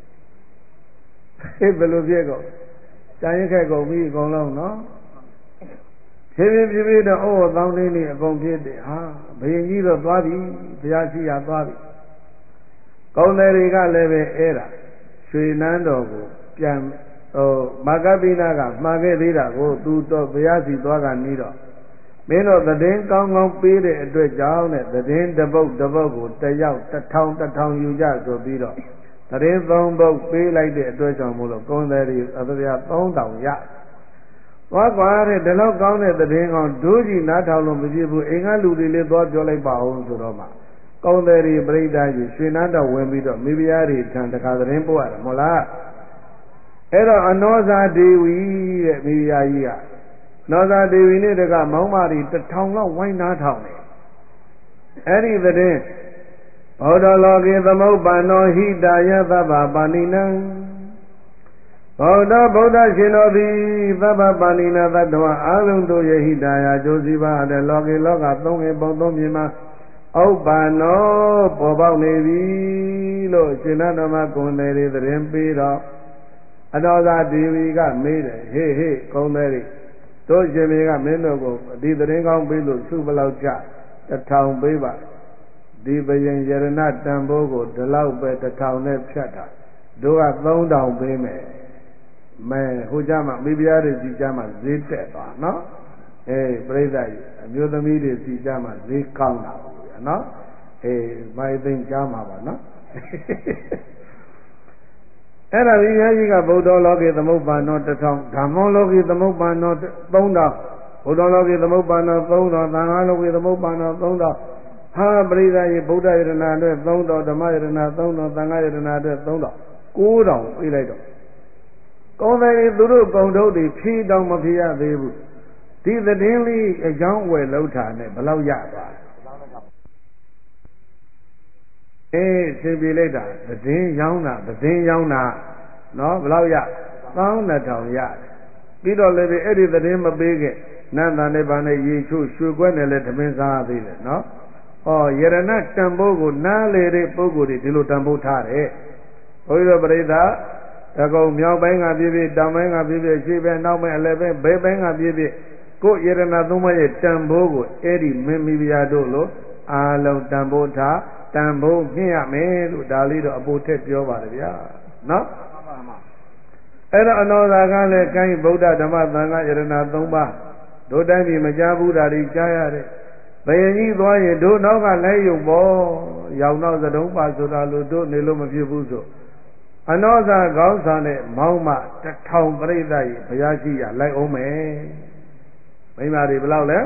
အေးဘယ်လိုဖြစ်ကုန်ကြံရက်ခဲ့ကုန်ပြီအကုန်လုံးနော်ဖြည်းဖြည်းဖြည်းဖြည်းတော့အိုးသောင်းလေးနေအကုန်ဖြစ်တယ်ဟာဘယင်ကြီးတော့သွားပြီဘုရားရှိရာသွားပြီကုံတယ်တွေကလည်းပဲအဲ့ဒါရွှေနန်းတော်ကိုပြန်ဟိုမာကပိနာကမှာခဲ့သေးတာကိုသူတော့ဘုရားစီသွားကနေတော့မင်းတို့သတင်းကောင်းကောင်းပေးတဲ့အတွက်ကြောင့်နဲ့သတင်းတစ်ပုဒ်တစ်ပုဒ်ကိုတယောက်တစ်ထောင်တစ်ထောင်ယူကြဆိုပြီးတော့သတင်းသုံးပုဒ်ပေးလိုက်တဲ့အတွက်ကြောင့်မို့လို့ကုန်းတယ်တွေအပြားသုံးတောင်ရသွားကွာတဲ့ဒီလောက်ကောင်းတဲ့သတင်းကောင်းဒိုးကြီးနားထောင်လို့မဖြစ်ဘူးအိမ်ကလူတွေလည်းသွားပြောလိုက်ပါအောင်ဆိုတော့မှကုန်းတယ်တွေပြိဿကြီးရွှေနန်းတော်ဝင်ပြီးတော့မိဖုရားတွေထံတခါသတင်းပို့ရတယ်မဟုတ်လားအဲ့တော့အနောဇာဒေဝီတဲ့မိဖုရားကြီးကနောဇာဒေဝီနဲ့တကမောင်းမတွေတထောင်လောက်ဝိုင်းနားထောင်တယ်အဲ့ဒီတဲ့ဘောဓလောကေသမုပ္ပါနောဟိတာယသဗ္ဗပါဏိနံဘောဓဗုဒ္ဓရှင်တော်သည်သဗ္ဗပါဏိနာသတ္တဝါအလုံးတို့ရဲ့ဟိတာယကြိုးစီပါတဲ့လောကေလောကသုံးငယ်ပုံသုံးမြင်မှာဥပ္ပါနောပေါ်ပေါက်နေပြီလို့ရှင်နာတော်မှာကုံတယ်တွေသတင်းပေးတော့အတော်သာဒေဝီကမေးတယ်ဟေးဟေးကုံတယ်တွေတို့ရှင်မေကမင်းတို့ကိုဒီသတင်းကောင်းပေးလို့စုဘလောက်ကြတစ်ထောင်ပေးပါဒီဘယင်ယရဏတန်ဖိုးကိုဒီလောက်ပဲတစ်ထောင်နဲ့ဖြတ်တာတို့ကသုံးထောင်ပေးမယ်မဲဟိုကြမှာမိဖုရားတွေစီကြမှာဈေးတက်သွားနော်အေးပြိဿကြီးအမျိုးသမီးတွေစီကြမှာဈေးကောင်းတာပေါ့ဗျာနော်အေးမိုက်သိမ့်ကြားမှာပါနော်အဲ့ဒါဒီရဲ့ကြီးကဗုဒ္ဓလောကေသမုပ္ပါနောတစ်ထောင်ဓမ္မောလောကေသမုပ္ပါနောသုံးထောင်ဗုဒ္ဓလောကေသမုပ္ပါနောသုံးထောင်သံဃာလောကေသမုပ္ပါနောသုံးထောင်ဟာပရိသတ်ရေဗုဒ္ဓယရဏအတွက်သုံးထောင်ဓမ္မယရဏသုံးထောင်သံဃာယရဏအတွက်သုံးထောင်ကိုးထောင်ပြေးလိုက်တော့ကောင်းတယ်သူတို့ကုံထုတ်တွေဖြည့်တောင်မဖြည့်ရသေးဘူးဒီသတင်းလေးအကြောင်းအဝယ်လောက်တာနဲ့ဘယ်လောက်ရသွားအေးသင်ပြလိုက်တာသတင်းရောင်းတာသတင်းရောင်းတာနော်ဘယ်လောက်ရသောင်းနှစ်ထောင်ရတယ်ပြီးတော့လည်းအဲ့ဒီသတင်းမပေးခင်နန္တန်နဲ့ဗာနဲ့ရေချို့ရွှေကွက်နဲ့လည်းသမင်းစားသေးတယ်နော်ဩယရဏတန်ဖိုးကိုနားလေတဲ့ပုဂ္ဂိုလ်တွေဒီလိုတန်ဖိုးထားတယ်ဘုန်းကြီးတို့ပြိဿတကုံမြောက်ပိုင်းကပြည့်ပြည့်တောင်ပိုင်းကပြည့်ပြည့်ရှေ့ပိုင်းနောက်ပိုင်းအလယ်ပိုင်းဘယ်ပိုင်းကပြည့်ပြည့်ကိုယရဏသုံးပါးရဲ့တန်ဖိုးကိုအဲ့ဒီမင်းမိဖုရားတို့လို့အာလုံးတန်ဖိုးထားတန်ဖိုးမြင့်ရမယ်လို့ဒါလေးတော့အပိုထက်ပြောပါတယ်ဗျာနော်အဲ့တော့အနောသာကလည်းကိုင်းဗုဒ္ဓဓမ္မသံဃာယရဏသုံးပါးတို့တိုင်းပြည်မကြားဘူးဓာရီကြားရတဲ့ဘယင်ကြီးသွားရင်တို့နောက်ကလည်းယုံပေါ်ရောင်တော့သတုံးပါဆိုတာလို့တို့နေလို့မဖြစ်ဘူးဆိုအနောသာကောင်းဆောင်တဲ့မောင်းမတစ်ထောင်ပြိဿကြီးဘုရားရှိရလိုက်အောင်မယ်မိမတွေဘယ်လောက်လဲ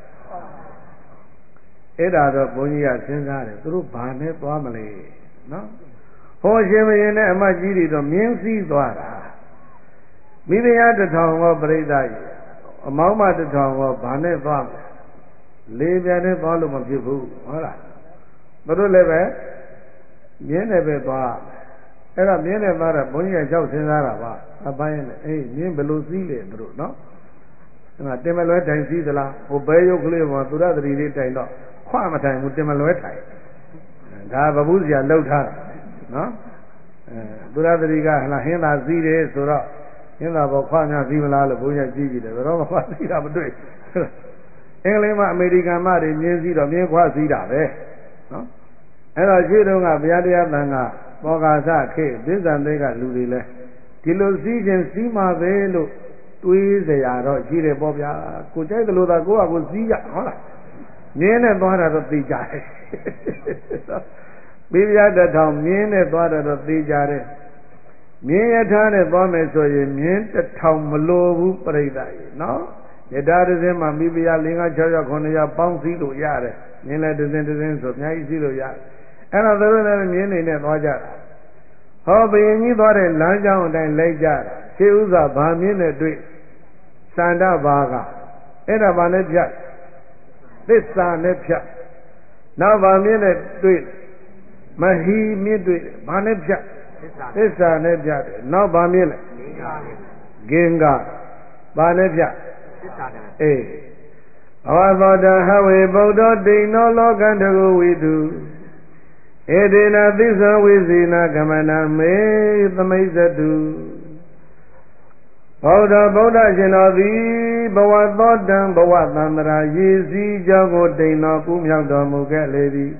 အဲ့ဒါတော့ဘုန်းကြီးကစဉ်းစားတယ်သူတို့ဘာနဲ့သွားမလဲနော်ဟောရှင်မရင်နဲ့အမတ်ကြီးတွေတော့မြင်းစည်းသွားတာမိဖုရားတစ်ထောင်ဟောပြိဿကြီးအမောင်းမတစ်ထောင်ဟောဘာနဲ့သွားမလဲလေးပြန်နဲ့သွားလို့မဖြစ်ဘူးဟုတ်လားသူတို့လည်းပဲမြင်းနဲ့ပဲသွားအဲ့တော့မြင်းနဲ့သွားတော့ဘုန်းကြီးကကြောက်စဉ်းစားတာပါအပိုင်းနဲ့အေးမြင်းဘယ်လိုစည်းလဲသူတို့နော်အဲ့ဒါတင်မလွဲတိုင်စည်းသလားဟိုဘဲရုပ်ကလေးပေါ်သူရသတိလေးတိုင်တော့ခွမတိုင်ဘူးတင်မလွဲတိုင်ဒါဗဘူးစရာလှုပ်ထားတာနော်အဲသူရသတိကဟလာဟင်းသာစည်းတယ်ဆိုတော့ဟင်းသာပေါ်ခွများစည်းမလားလို့ဘုန်းကြီးကြည့်ကြည့်တယ်ဘယ်တော့မှခွစည်းတာမတွေ့အင်္ဂလိပ်မှာအမေရိကန်မှတွေမြင်းစည်းတော့မြင်းခွစည်းတာပဲနော်အဲ့တော့ရှိတုန်းကဘုရားတရားသံဃာဘောဂါသခေပြစ္ဆန်တွေကလူတွေလဲဒီလိုစည်းခြင်းစည်းမှာပဲလို့တွေးစရာတော့ရှိတယ်ပေါ့ဗျာကိုကြိုက်တယ်လို့သာကိုကကိုစည်းကြဟုတ်လားမြင်းနဲ့သွားတာတော့သိကြတယ်မိဖုရားတစ်ထောင်မြင်းနဲ့သွားတာတော့သိကြတယ်မြင်းယထာနဲ့သွားမယ်ဆိုရင်မြင်းတစ်ထောင်မလိုဘူးပြိဿကြီးနော်ယထာတစ်စင်းမှာမိဖုရား၄၅၆ယောက်ခုနှစ်ယောက်ပေါင်းစည်းလို့ရတယ်မြင်းလည်းတစ်စင်းတစ်စင်းဆိုအများကြီးစည်းလို့ရတယ်အဲ့တော့သူတို့လည်းမြင်းနေနဲ့သွားကြတာဟောဘုရင်ကြီးသွားတဲ့လမ်းကြောင်းအတိုင်းလိုက်ကြတာရှေးဥစွာဗာမြင်းနဲ့တွေ့စန္ဒဘာကအဲ့ဒါဗာနဲ့ဖြတ်သစ္စာနဲ့ဖြတ်နောက်ဗာမြင်းနဲ့တွေ့မဟီမြင့်တွေ့ဗာနဲ့ဖြတ်သစ္စာနဲ့ဖြတ်တယ်နောက်ဗာမြင်းလဲဂင်္ဂဗာနဲ့ဖြတ်သစ္စာနဲ့အေးဘဝသောတဟဝေဗုဒ္ဓတိန်နောလောကံတကုဝိတုဧတေနသစ္စာဝိဇေနကမနမေသမိစ္ဆတုဗုဒ္ဓဗုဒ္ဓရှင်တော်သည်ဘဝသောတံဘဝသန္တရာရည်စည်းကြောင့်ကိုတိန်တော်ကူးမြောက်တော်မူခဲ့လေသည်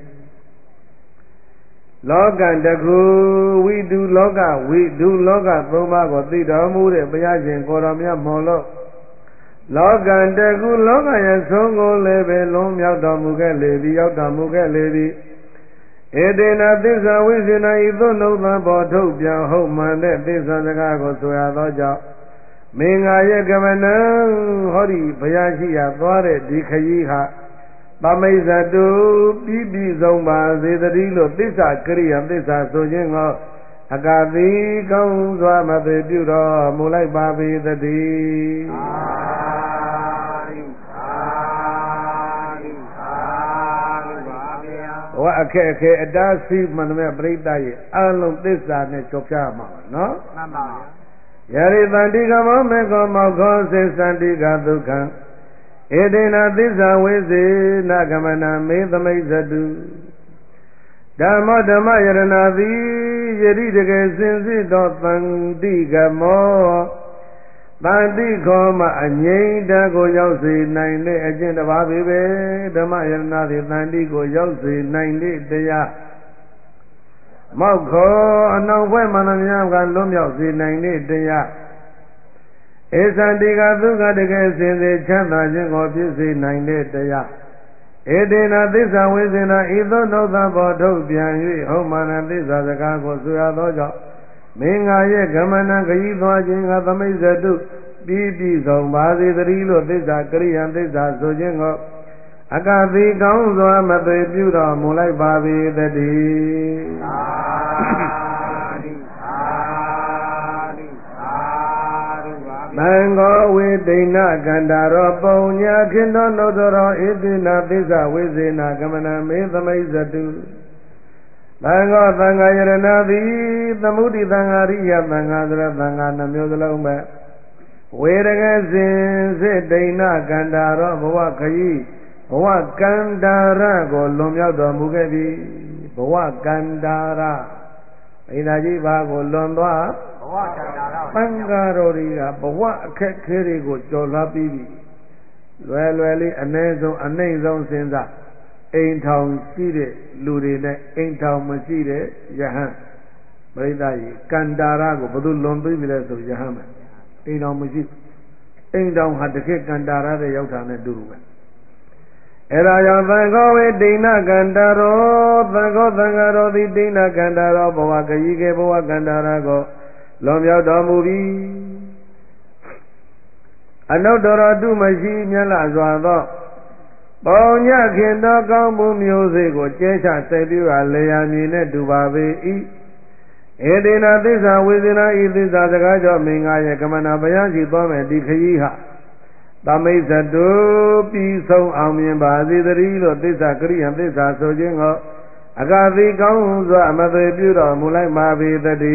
လောကတကုဝိတုလောကဝိတုလောကသုံးပါးကိုသိတော်မူတဲ့ဘုရားရှင်ကိုယ်တော်မြတ်မော်လို့လောကတကုလောကရဲ့ဆုံးကိုလည်းပဲလွန်မြောက်တော်မူခဲ့လေသည်ရောက်တော်မူခဲ့လေသည်ဧတေနသစ္စာဝိဇ္ဇနာဤသို့နှုတ်သံပေါ်ထုတ်ပြန်ဟုတ်မှန်တဲ့သစ္စာစကားကိုဆိုရသောကြောင့်မင်္ဂာယကမနံဟောဒီဘုရားရှိရာသွားတဲ့ဒီခရီးဟာသမိစ္ဆတုပြီးပြီးဆုံးပါစေတည်းလို့သစ္စာကရိယာသစ္စာဆိုခြင်းကိုအကာတိကောင်းစွာမသိပြုတော်မူလိုက်ပါပေသတည်းအာဝအခက်အခဲအတားဆီးမှန်သမျှပြိတ္တရဲ့အလုံးသစ္စာနဲ့ကြော်ပြမှာပါနော်မှန်ပါဗျာယရိတန္တိကမောမေကောမောခောစေသန္တိကဒုက္ခံဧတေနသစ္စာဝိသေနဂမနမေသမိတ်ဇတုဓမ္မဓမ္မယရဏတိယရိတကယ်စင်စစ်သောတန်တိကမောတန်တိခောမအငိမ့်တကိုရောက်စေနိုင်တဲ့အကျင့်တစ်ပါးပဲပဲဓမ္မယရဏတိတန်တိကိုရောက်စေနိုင်တဲ့တရားမောက်ခောအနှောင်ဖွဲ့မှန်သမျှကလွတ်မြောက်စေနိုင်တဲ့တရားဧသန္တိကဒုက္ခတကယ်စင်စစ်ချမ်းသာခြင်းကိုဖြစ်စေနိုင်တဲ့တရားဧတေနသစ္စာဝိသေနဤသို့နှုတ်သဘောထုတ်ပြန်၍ဟောမာနသစ္စာစကားကိုဆိုရသောကြောင့်မင်းငါရဲ့ကမဏံခရီးသွားခြင်းကသမိတ်ဇတုပြီးပြီဆုံးပါစေတည်းလို့သစ္စာကရိယံသစ္စာဆိုခြင်းကိုအကတိကောင်းစွာမသွေပြုတော်မူလိုက်ပါပေတည်းသာဓုသာဓုသာဓုပါဘံကောဝေဒိဏကန္တာရောပုံညာခင်တော်နှုတ်တော်ဧတိနာသစ္စာဝိဇေနာကမဏံမေသမိတ်ဇတုသံဃောသံဃာယရဏတိသမုဒိသံဃာရိယသံဃာသရသံဃာနှမျိုးစလုံးပဲဝေရကစဉ်စေဒိဏကန္တာရောဘဝခရီးဘဝကန္တာရကိုလွန်မြောက်တော်မူခဲ့ပြီဘဝကန္တာရဣန္ဒာကြီးဘာကိုလွန်သွားဘဝကန္တာရသံဃာတော်တွေကဘဝအခက်ခဲတွေကိုကျော်လွှားပြီးပြီလွယ်လွယ်လေးအ ਨੇ ဆုံးအနှိမ့်ဆုံးစဉ်းစားအိမ်ထောင်ရှိတဲ့လူတွေနဲ့အိမ်ထောင်မရှိတဲ့ယဟန်ပရိသတ်ကြီးကန္တာရကိုဘယ်သူလွန်ပြီးပြီလဲဆိုယဟန်ပဲအိမ်ထောင်မရှိအိမ်ထောင်ဟာတကယ်ကန္တာရတဲ့ရောက်တာနဲ့တူတူပဲအဲ့ဒါကြောင့်သံဃောဝေဒိဏကန္တာရောသံဃောသံဃာတော်သည်ဒိဏကန္တာရောဘဝခရီးကေဘဝကန္တာရကိုလွန်မြောက်တော်မူပြီအနုတ္တရတုမရှိမြတ်လာစွာသောပုံညခင်တော်ကောင်းမှုမျိုးစေ့ကိုကျဲချစိုက်ပြရလေယာမြေနဲ့တူပါပေ၏ဧတေနသစ္စာဝေဇနာဤသစ္စာစကားကြောင့်မင်္ဂရဲ့ကမနာဘယရှိသွားမယ်ဒီခရီးဟာသမိတ်ဇတုပြီးဆုံးအောင်မြင်ပါစေတည်းလို့သစ္စာကရိယံသစ္စာဆိုခြင်းကိုအကတိကောင်းစွာအမသွေပြုတော်မူလိုက်ပါပေတည်းသာဓု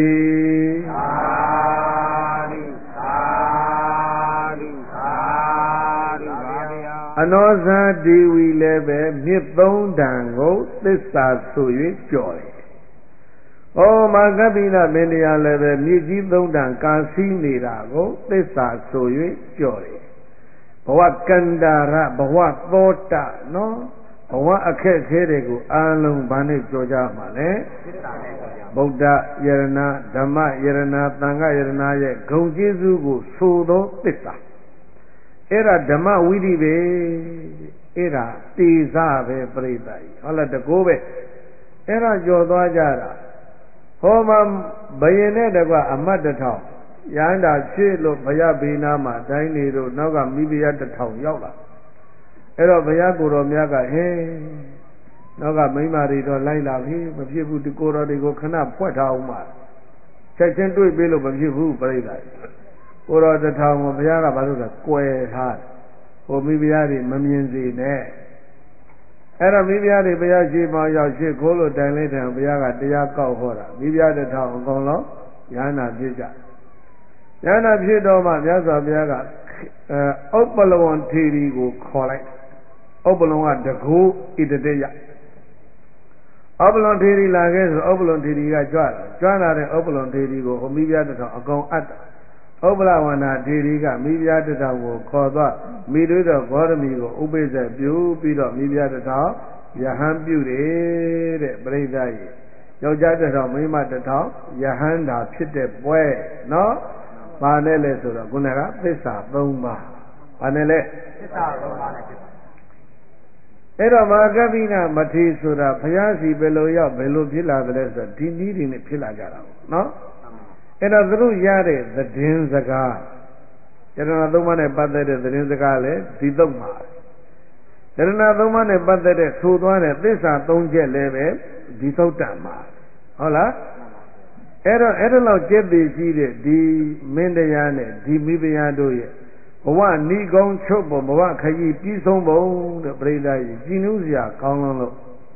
သာဓုသာဓုပါဗျာအနောဇာဒေဝီလည်းပဲမြစ်သုံးတန်ကိုသစ္စာဆို၍ကြော်တယ်။ဩမာကပိနမင်းတရားလည်းပဲမြစ်ကြီးသုံးတန်ကာစီးနေတာကိုသစ္စာဆို၍ကြော်တယ်။ဘဝကန္တာရဘဝသောတာနော်ဘဝအခက်ခဲတွေကိုအာလုံးဘာနဲ့ကြော်ကြမှာလဲသစ္စာနဲ့ကြော်ကြဗုဒ္ဓယရဏဓမ္မယရဏသံဃယရဏရဲ့ဂုဏ်ကျေးဇူးကိုဆိုသောသစ္စာအဲ့ဒါဓမ္မဝိဓိပဲအဲ့ဒါတေဇပဲပြိတ္တာကြီးဟုတ်လားတကောပဲအဲ့ဒါကြော်သွားကြတာဟောမှာဘယင်နဲ့တကွအမတ်တထောင်ရဟန္တာဖြစ်လို့ဘုရားဘေးနာမှာတိုင်းနေတို့နောက်ကမိဖုရားတထောင်ရောက်လာအဲ့တော့ဘုရားကိုယ်တော်မြတ်ကဟင်းနောက်ကမိမတွေတော့လိုက်လာပြီမဖြစ်ဘူးဒီကိုယ်တော်တွေကိုခဏဖွက်ထားအောင်ပါချက်ချင်းတွေ့ပြီလို့မဖြစ်ဘူးပြိတ္တာကိုယ်တော်တထောင်ကိုဘုရားကဘာလို့လဲကွယ်ထားဟိုမိဖုရားတွေမမြင်စေနဲ့အဲ့တော့မိဖုရားတွေဘုရားရှိမောရောက်ရှိခိုးလို့တိုင်လိုက်တယ်ဘုရားကတရားကောက်ဟောတာမိဖုရားတထောင်အကုန်လုံးယန္နာဖြစ်ကြယန္နာဖြစ်တော့မှမြတ်စွာဘုရားကအဲဥပ္ပလဝံထေရီကိုခေါ်လိုက်ဥပ္ပလုံကတကူဣတတေယဥပ္ပလုံထေရီလာခဲ့ဆိုဥပ္ပလုံထေရီကကြွလာကြွလာတဲ့ဥပ္ပလုံထေရီကိုဟိုမိဖုရားတထောင်အကောင်အပ်ဥပ္ပလဝန္နာထေရီကမိဖုရားတထောင်ကိုခေါ်သွားမိတို့တော်ဂေါရမီကိုဥပိ္ပဇ္ဇပြုပြီးတော့မိဖုရားတထောင်ယဟန်ပြုတယ်တဲ့ပြိဿကြီးယောက်ျားတထောင်မိန်းမတထောင်ယဟန်တာဖြစ်တဲ့ပွဲနော်ဘာနဲ့လဲဆိုတော့ခုနကသစ္စာသုံးပါးဘာနဲ့လဲသစ္စာသုံးပါးနဲ့ဖြစ်ပါအဲ့တော့မာကပိနမထေဆိုတာဘုရားစီဘယ်လိုရောက်ဘယ်လိုဖြစ်လာတယ်ဆိုတော့ဒီနည်းတွေနဲ့ဖြစ်လာကြတာပေါ့နော်အဲ့တော့သူတို့ရတဲ့သတင်းစကားယတနာသုံးပါးနဲ့ပတ်သက်တဲ့သတင်းစကားလည်းဒီသုံးပါယတနာသုံးပါးနဲ့ပတ်သက်တဲ့ဆိုသွားတဲ့သစ္စာသုံးချက်လည်းပဲဒီသုတ်တံမှာဟုတ်လားအဲ့တော့အဲ့ဒါလောက်ကျက်သေးရှိတဲ့ဒီမင်းတရားနဲ့ဒီမိဖုရားတို့ရဲ့ဘဝဏီကုံချုပ်ပုံဘဝခရီးပြီးဆုံးပုံတဲ့ပြိဿကြီးကြည်နူးစရာကောင်းလုံးလို့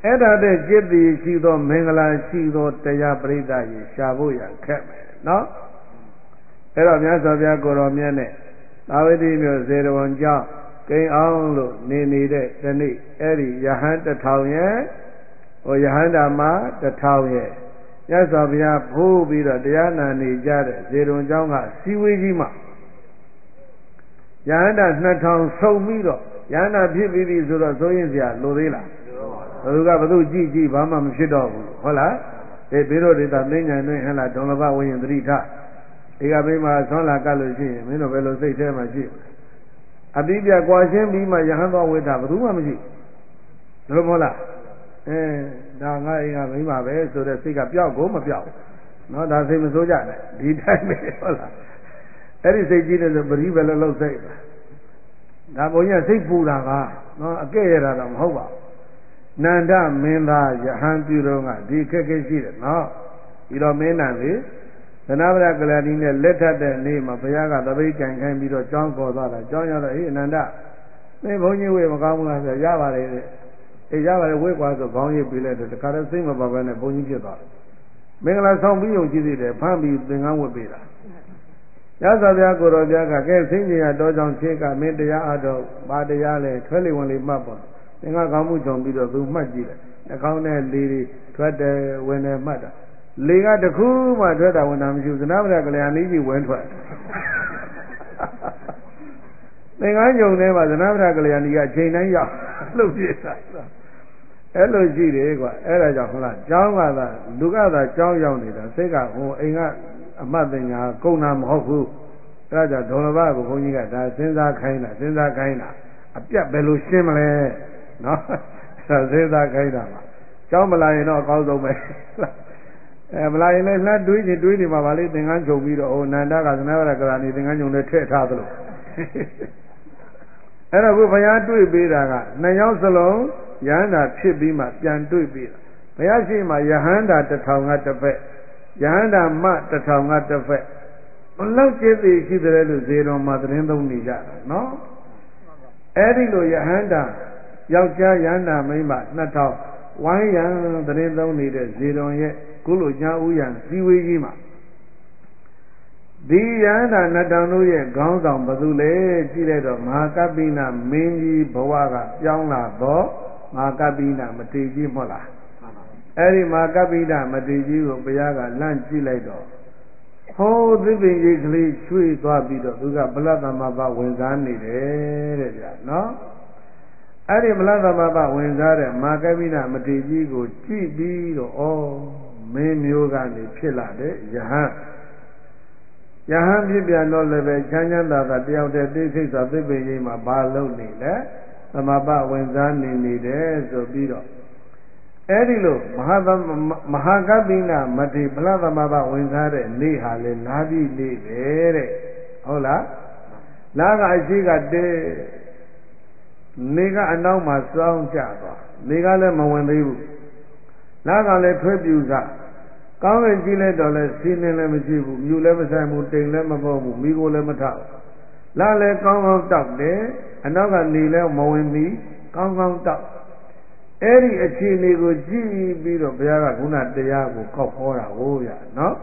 အဲ့ဒါတဲ့จิตတိရှိသောမင်္ဂလာရှိသောတရားပရိသတ်ကြီးရှာဖို့ရခက်မယ်နော်အဲ့တော့မြတ်စွာဘုရားကိုယ်တော်မြတ်နဲ့သာဝတိမြို့ဇေရဝံကျောင်းကိန်းအောင်လို့နေနေတဲ့ဒီနေ့အဲ့ဒီယဟန်တစ်ထောင်ရဲ့ဟိုယဟန်ဓမ္မတစ်ထောင်ရဲ့မြတ်စွာဘုရားဖိုးပြီးတော့တရားနာနေကြတဲ့ဇေရဝံကျောင်းကစီဝေးကြီးမှာယဟန်တာနှစ်ထောင်ဆုံပြီးတော့ယဟန်တာဖြစ်ပြီးပြီဆိုတော့ဆိုရင်စရာလိုသေးလားဘယ်သူကဘယ်သူကြည့်ကြည့်ဘာမှမဖြစ်တော့ဘူးဟုတ်လားဒီဘေးတို့ဒေသသိဉ္ဇဉ်တွင်ဟဲ့လားဒုံလဘဝိညာဉ်သတိထားဒီကဘေးမှာဆွမ်းလာကလို့ရှိရင်မင်းတို့ဘယ်လိုစိတ်ထဲမှာရှိအတိပြကွာရှင်းပြီးမှယဟန်တော်ဝိတာဘယ်သူမှမရှိဘူးတို့မဟုတ်လားအဲဒါငါအိမ်ကမိမပဲဆိုတဲ့စိတ်ကပျောက်ကိုမပျောက်နော်ဒါစိတ်မစိုးကြနဲ့ဒီတိုင်းပဲဟုတ်လားအဲ့ဒီစိတ်ကြီးတယ်ဆိုပရိဘယ်လိုလုပ်စိတ်ဒါဘုန်းကြီးစိတ်ပူတာကနော်အကဲ့ရတာတော့မဟုတ်ပါဘူးနန္ဒမင်းသားယဟန်ပြုတော့ကဒီခက်ခဲရှိတယ်နော်ဒီတော့မင်းနံလေသနဗရကလဏီနဲ့လက်ထပ်တဲ့နေ့မှာဘုရားကသပိတ်ကြံခိုင်းပြီးတော့ကြောင်းခေါ်သွားတာကြောင်းရတော့ဟေးအနန္ဒမင်းဘုန်းကြီးဝေမကောင်းဘူးလားဆိုရပါတယ်တဲ့အေးရပါတယ်ဝေကွာဆိုခေါင်းရိပ်ပြီးလိုက်တော့တခါတော့စိတ်မပါဘဲနဲ့ဘုန်းကြီးဖြစ်သွားတယ်မင်္ဂလာဆောင်ပြီးုံကြည့်သေးတယ်ဖမ်းပြီးသင်္ကန်းဝတ်ပေးတာရသော်ဗျာကိုတော်ဗျာကကဲစိတ်ကြီးရတော့ကြောင့်ခြေကမင်းတရားအတော့ဘာတရားလဲထွဲလေဝင်လေမှတ်ပေါ့သင်္ကန်းကောင်းမှုကြုံပြီးတော့သူမှတ်ကြည့်တယ်နှာခေါင်းနဲ့လေတွေထွက်တယ်ဝင်တယ်မှတ်တာလေကတခုမှထွက်တာဝင်တာမရှိဘူးသနာပရကလျာဏီကြီးဝင်ထွက်သင်္ကန်းကြုံထဲမှာသနာပရကလျာဏီကအချိန်တိုင်းရောက်လှုပ်ပြတာအဲ့လိုရှိတယ်ကွာအဲ့ဒါကြောင့်ဟုတ်လားကျောင်းကသာလူကသာကျောင်းရောက်နေတာစိတ်ကဟိုအိမ်ကအမှတ်တင်ညာကုန်တာမဟုတ်ဘူးအဲ့ဒါကြောင့်ဒေါ်လဘကိုဘုန်းကြီးကဒါစဉ်းစားခိုင်းတာစဉ်းစားခိုင်းတာအပြတ်ဘယ်လိုရှင်းမလဲနော်ဒါစဉ်းစားခိုင်းတာပါကျောင်းမလာရင်တော့အကောင်းဆုံးပဲအဲမလာရင်လည်းလှမ်းတွေးချင်တွေးနေမှာပါလေသင်္ကန်းချုပ်ပြီးတော့ဟိုနန္ဒကသနာဝရကရာနေသင်္ကန်းချုပ်နဲ့ထည့်ထားသလိုအဲ့တော့ခုဘုရားတွေ့ပေးတာကနှစ်ယောက်စလုံးယဟန္တာဖြစ်ပြီးမှပြန်တွေ့ပေးတာဘုရားရှိမှယဟန္တာတစ်ထောင်ကတစ်ဖက်ယဟန္တာမတစ်ထောင်ကတစ်ဖက်ဘလောက်ကျေးဇူးရှိတယ်လို့ဇေတော်မှာသတင်းသုံးနေကြတာနော်အဲ့ဒီလိုယဟန္တာယောက်ျားယဟန္တာမိန်းမနှစ်ထောင်ဝိုင်းရန်သတင်းသုံးနေတဲ့ဇေတော်ရဲ့ကုလိုညာဥယံစည်းဝေးကြီးမှာဒီယဟန္တာနှစ်ထောင်တို့ရဲ့ခေါင်းဆောင်ဘသူလဲကြည့်လိုက်တော့မဟာကပ္ပိနမင်းကြီးဘဝကပြောင်းလာတော့မဟာကပ္ပိနမထေရကြီးမဟုတ်လားအဲ့ဒီမဟာကပ္ပိနမထေရကြီးကိုဘုရားကလန့်ကြည့်လိုက်တော့ဟိုးသစ်ပင်ကြီးကလေးရွှေ့သွားပြီးတော့သူကဗလသမဘဝင်စားနေတယ်တဲ့ဗျာနော်အဲ့ဒီဗလသမဘဝင်စားတဲ့မဟာကပ္ပိနမထေရကြီးကိုကြည့်ပြီးတော့ဩမင်းမျိုးကနေဖြစ်လာတဲ့ယဟန်ယဟန်ပြပြန်တော့လည်းပဲချမ်းချမ်းသာသာတယောက်တည်းသိစိတ်စွာသစ်ပင်ကြီးမှာဘာလုပ်နေလဲသမဘဝင်စားနေနေတယ်ဆိုပြီးတော့အဲ့ဒီလိုမဟာမဟာကပ္ပိနမထေရဗလသမဘဝင်စားတဲ့နေ့ဟာလေလာပြီးနေ့ပဲတဲ့ဟုတ်လားလာကအရှိကတဲနေကအနောက်မှာစောင်းကြသွားနေကလည်းမဝင်သေးဘူးလာကလည်းထွေးပြူစားကောင်းကင်ကြည့်လိုက်တော့လဲစီးနေလည်းမရှိဘူးမြူလည်းမဆိုင်ဘူးတိမ်လည်းမပေါ့ဘူးမိကိုလည်းမထောက်လာလည်းကောင်းကောင်းတောက်တယ်အနောက်ကနေလည်းမဝင်မီကောင်းကောင်းတောက်အဲ့ဒီအခြေအနေကိုကြည့်ပြီးတော့ဘုရားကခုနတရားကိုကောက်ဟောတာဟိုးဗျာနော်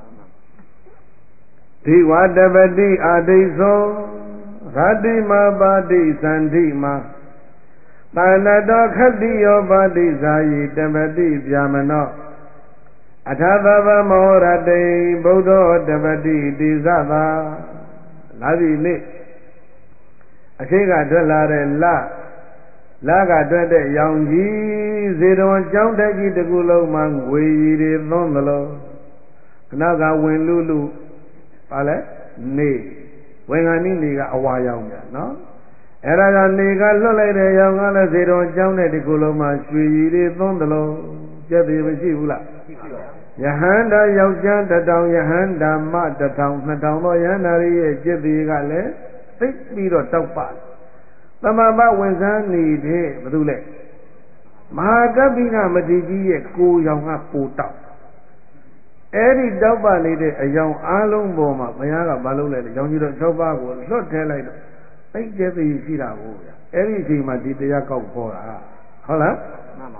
ဒီဝတပတိအာဒိသောရတိမပါတိသန္တိမာသာနတောခတ္တိယောပါတိဇာယိတပတိဗျာမနောအထာသဗ္ဗမောရတေဗုဒ္ဓောတပတိတိသဗ္ဗလာပြီနေ့အရှိကထွက်လာတဲ့လလကထွက်တဲ့ရောင်ကြီးဇေတဝန်ကျောင်းတက်ကြီးတစ်ခုလုံးမှာငွေရည်တွေသွန်းသလိုခဏကဝင်လူလူပါလဲနေဝင်ကနိနေကအဝါရောင်ပြနော်အဲ့ဒါကနေကလွတ်လိုက်တဲ့ရောင်ကလည်းဇေတဝန်ကျောင်းတဲ့တစ်ခုလုံးမှာရွှေရည်တွေသွန်းသလိုကြက်သေးမရှိဘူးလားယဟန္တာယောက်ျားတထောင်ယဟန္တာမတထောင်နှစ်ထောင်သောယဟန္တာရဲ့จิตသေးကလည်းသိပြီးတော့တောက်ပါသမဘဝင်စားနေတဲ့ဘာလို့လဲမဟာကပ္ပိနမထေရကြီးရဲ့ကိုယ်ရောင်ကပိုတောက်အဲ့ဒီတောက်ပါနေတဲ့အယောင်အားလုံးပေါ်မှာဘုရားကမလုပ်လိုက်တဲ့ရောင်ကြီးတော်၆ပါးကိုလွတ်ထဲလိုက်တော့သိကျက်သေးရှိတာကိုဗျအဲ့ဒီအချိန်မှာဒီတရားကောက်ခေါ်တာဟုတ်လားမှန်ပါဗျ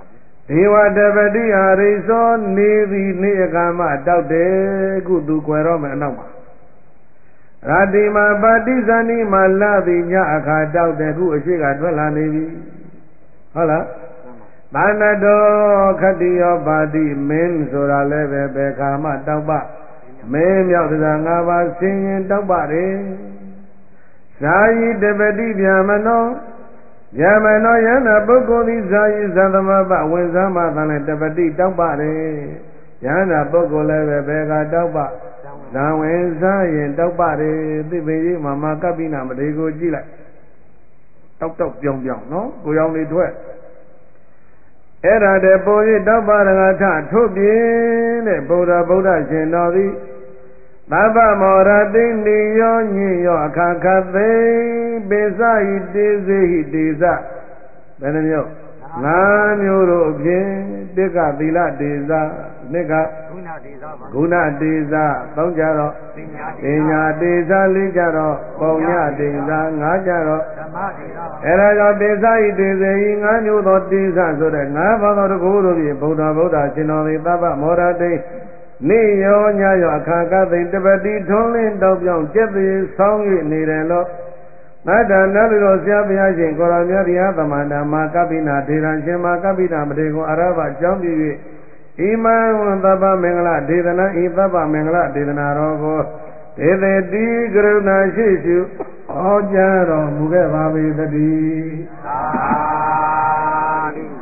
ဒေဝတပတိအာရိသောနေသည်နေအခါမှတောက်တယ်ခုသူကွယ်တော့မယ်အနောက်မှာရာတိမာပါတိဇာနိမာလာသည်ညအခါတောက်တယ်ခုအရှိကထွက်လာနေပြီဟုတ်လားသာနတောခတ္တိယောပါတိမင်းဆိုတာလည်းပဲဘယ်ခါမှတောက်ပမင်းမြောက်တရား၅ပါးဆင်းရင်တောက်ပါတယ်ဇာယိတပတိဗျာမနောဗျာမနောယန္တာပုဂ္ဂိုလ်သည်ဇာယိသံသမပဝင်စားမှသာလည်းတပတိတောက်ပါတယ်ယန္တာပုဂ္ဂိုလ်လည်းပဲဘယ်ကတောက်ပဇာဝင်စားရင်တောက်ပါတယ်သိပင်ကြီးမှာမကပ္ပိနာမထေကိုကြည့်လိုက်တောက်တောက်ပြောင်ပြောင်နော်ကိုရောင်တွေထွက်အဲ့ဒါတည်းပုံရိတောက်ပါရဂထထုတ်ပြင်းတဲ့ဗုဒ္ဓဗုဒ္ဓရှင်တော်သည်သဗ္ဗမောရတိနိယောညင်ယောအခါခသိပိစဟိတေစေဟိတေဇဘယ်နှမျိုးငါးမျိုးတို့အပြင်တိကသီလတေဇနှစ်ကဂုဏတေဇဂုဏတေဇသုံးကြတော့ပညာတေဇလေးကြတော့ပုံညတေဇငါးကြတော့ဓမ္မတေဇအဲ့ဒါကြောင့်ပိစဟိတေစေဟိငါးမျိုးသောတေဇဆိုတဲ့ငါးပါးသောတကူတို့ဖြင့်ဗုဒ္ဓဗုဒ္ဓရှင်တော်သည်သဗ္ဗမောရတိနေရောညရောအခါကသိတပတိထွန်းလင်းတောက်ပြောင်းကျက်သေးဆောင်း၍နေတယ်လို့သတ္တနလူတော်ဆရာဘုရားရှင်ကိုရောမြတ်တရားသမန္တာမာကပိနာဒေရံရှင်မာကပိနာမထေကိုအရဘအကြောင်းပြု၍ဣမံသဗ္ဗမင်္ဂလဒေသနာဤသဗ္ဗမင်္ဂလဒေသနာတော်ကိုဒေသေတိကရုဏာရှိရှုဟောကြားတော်မူခဲ့ပါပေသတည်းသာဓု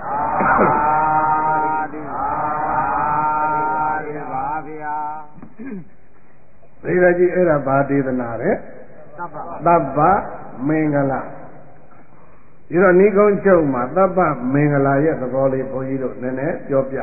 သေရကြီးအဲ့ဒါဘာဒေသနာလဲသဗ္ဗမင်္ဂလာဒီတော့ဏိကုံးချုပ်မှာသဗ္ဗမင်္ဂလာရဲ့သဘောလေးဘုန်းကြီးတို့နည်းနည်းပြောပြ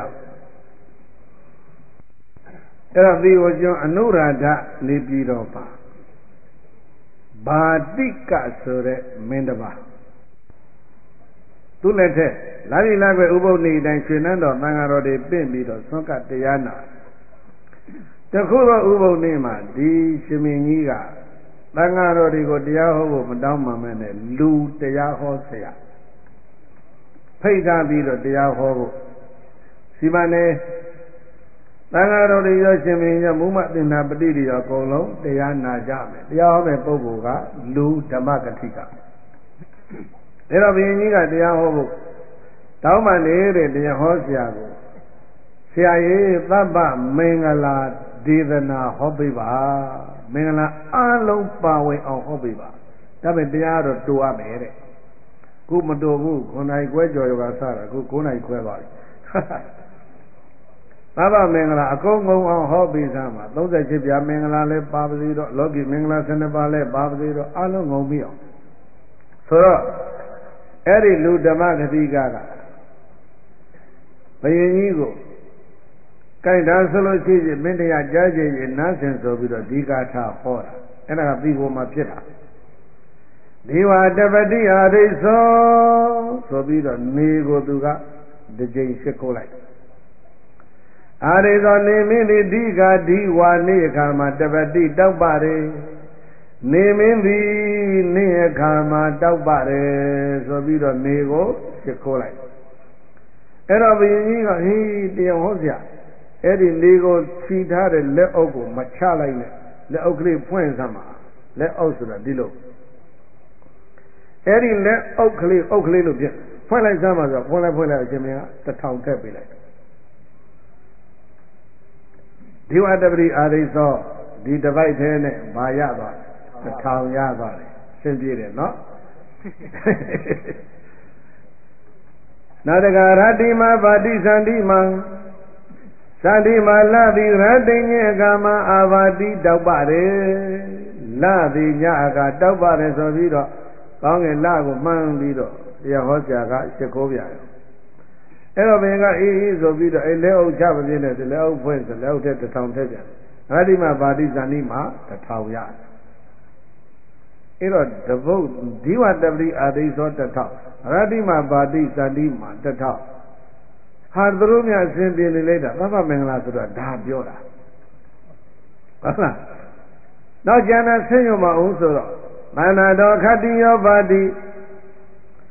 အဲ့တော့ဒီကိုကျွန်အနုရာဓနေပြည်တော်ပါဘာတိကဆိုတဲ့မင်းတစ်ပါးသူလက်ထက်လာပြီလာပဲဥပုပ်နေတိုင်းရွှေနန်းတော်သံဃာတော်တွေပြင့်ပြီးတော့ဆွမ်းကတရားနာတခုတော့ဥပုပ်နေမှာဒီရှင်မင်းကြီးကသံဃာတော်တွေကိုတရားဟောဖို့မတောင်းမှမဲနဲ့လူတရားဟောဆရာဖိတ်ထားပြီးတော့တရားဟောဖို့စီမံနေသံဃာတော်တွေရောရှင်မင်းရောမုမသင်္နာပတိတွေရောအကုန်လုံးတရားနာကြမယ်တရားဟောတဲ့ပုဂ္ဂိုလ်ကလူဓမ္မကတိကဒါတော့ဘုရင်ကြီးကတရားဟောဖို့တောင်းမှနေတဲ့တရားဟောဆရာကိုဆရာကြီးသဗ္ဗမင်္ဂလာဒေသနာဟောပေးပါမင်္ဂလာအလုံးပါဝင်အောင်ဟောပေးပါဒါပေမဲ့တရားတော့တူရမယ်တဲ့ခုမတူဘူးခုနိုင်ခွဲကြော်ရောကစတာခုကိုးနိုင်ခွဲသွားပြီသဗ္ဗမင်္ဂလာအကုန်ငုံအောင်ဟောပေးစမ်းပါသုံးဆယ်ရှစ်ပြာမင်္ဂလာလည်းပါပါစေတော့လောကီမင်္ဂလာဆယ်နှစ်ပါးလည်းပါပါစေတော့အလုံးငုံပြီးအောင်ဆိုတော့အဲ့ဒီလူဓမ္မဂတိကကဘယင်ကြီးကိုကြိုက်တာဆိုလို့ရှိရင်မင်းတရားကြားကြရင်နားဆင်ဆိုပြီးတော့ဒီကာထာဟောတာအဲ့ဒါကပြီးပေါ်မှာဖြစ်တာဒေဝတပတိအာရိသောဆိုပြီးတော့နေကိုသူကတစ်ကြိမ်ရှစ်ခိုးလိုက်အာရိသောနေမင်းသည်ဒီကဒီဝါနေအခါမှာတပတိတောက်ပါတယ်နေမင်းသည်နေအခါမှာတောက်ပါတယ်ဆိုပြီးတော့နေကိုရှစ်ခိုးလိုက်အဲ့တော့ဘုရင်ကြီးကဟေးတရားဟောစရာအဲ့ဒီနေကိုခြိထားတဲ့လက်အုပ်ကိုမချလိုက်နဲ့လက်အုပ်ကလေးဖွင့်စမ်းပါလက်အုပ်ဆိုတာဒီလိုအဲ့ဒီလက်အုပ်ကလေးအုပ်ကလေးလို့ပြဖွင့်လိုက်စမ်းပါဆိုတော့ဖွင့်လိုက်ဖွင့်လိုက်အရှင်မင်းကတစ်ထောင်ထည့်ပေးလိုက်ဒီဝတ္တပတိအာရိသောဒီတစ်ပိုက်သေးနဲ့ဘာရသွားတစ်ထောင်ရသွားတယ်ရှင်းပြတယ်နော်နာတကရတိမပါတိသန္တိမံသန္တိမလတိရတိညေအကမအာဘာတိတောက်ပါတယ်လတိညအကတောက်ပါတယ်ဆိုပြီးတော့ကောင်းငယ်လကိုမှန်းပြီးတော့တရားဟောဆရာကရှစ်ခိုးပြတယ်အဲ့တော့ဘင်ကအေးအေးဆိုပြီးတော့အဲ့လက်အုပ်ချမပြင်းတဲ့လက်အုပ်ဖွင့်ဆိုလက်အုပ်ထဲတစ်ထောင်ထည့်ပြန်ရတိမပါတိသန္တိမတစ်ထောင်ရအဲ့တော့တပုတ်ဒီဝတ္တပတိအာသိသောတစ်ထောင်ရတိမပါတိသန္တိမတစ်ထောင်ဟာသူတို့များအစဉ်ပြေနေလိုက်တာသဗ္ဗမင်္ဂလာဆိုတော့ဒါပြောတာဟုတ်လားနောက်ကျန်တဲ့ဆင်းရဲမအောင်ဆိုတော့မန္နာတော်ခတ္တိယောပါတိခ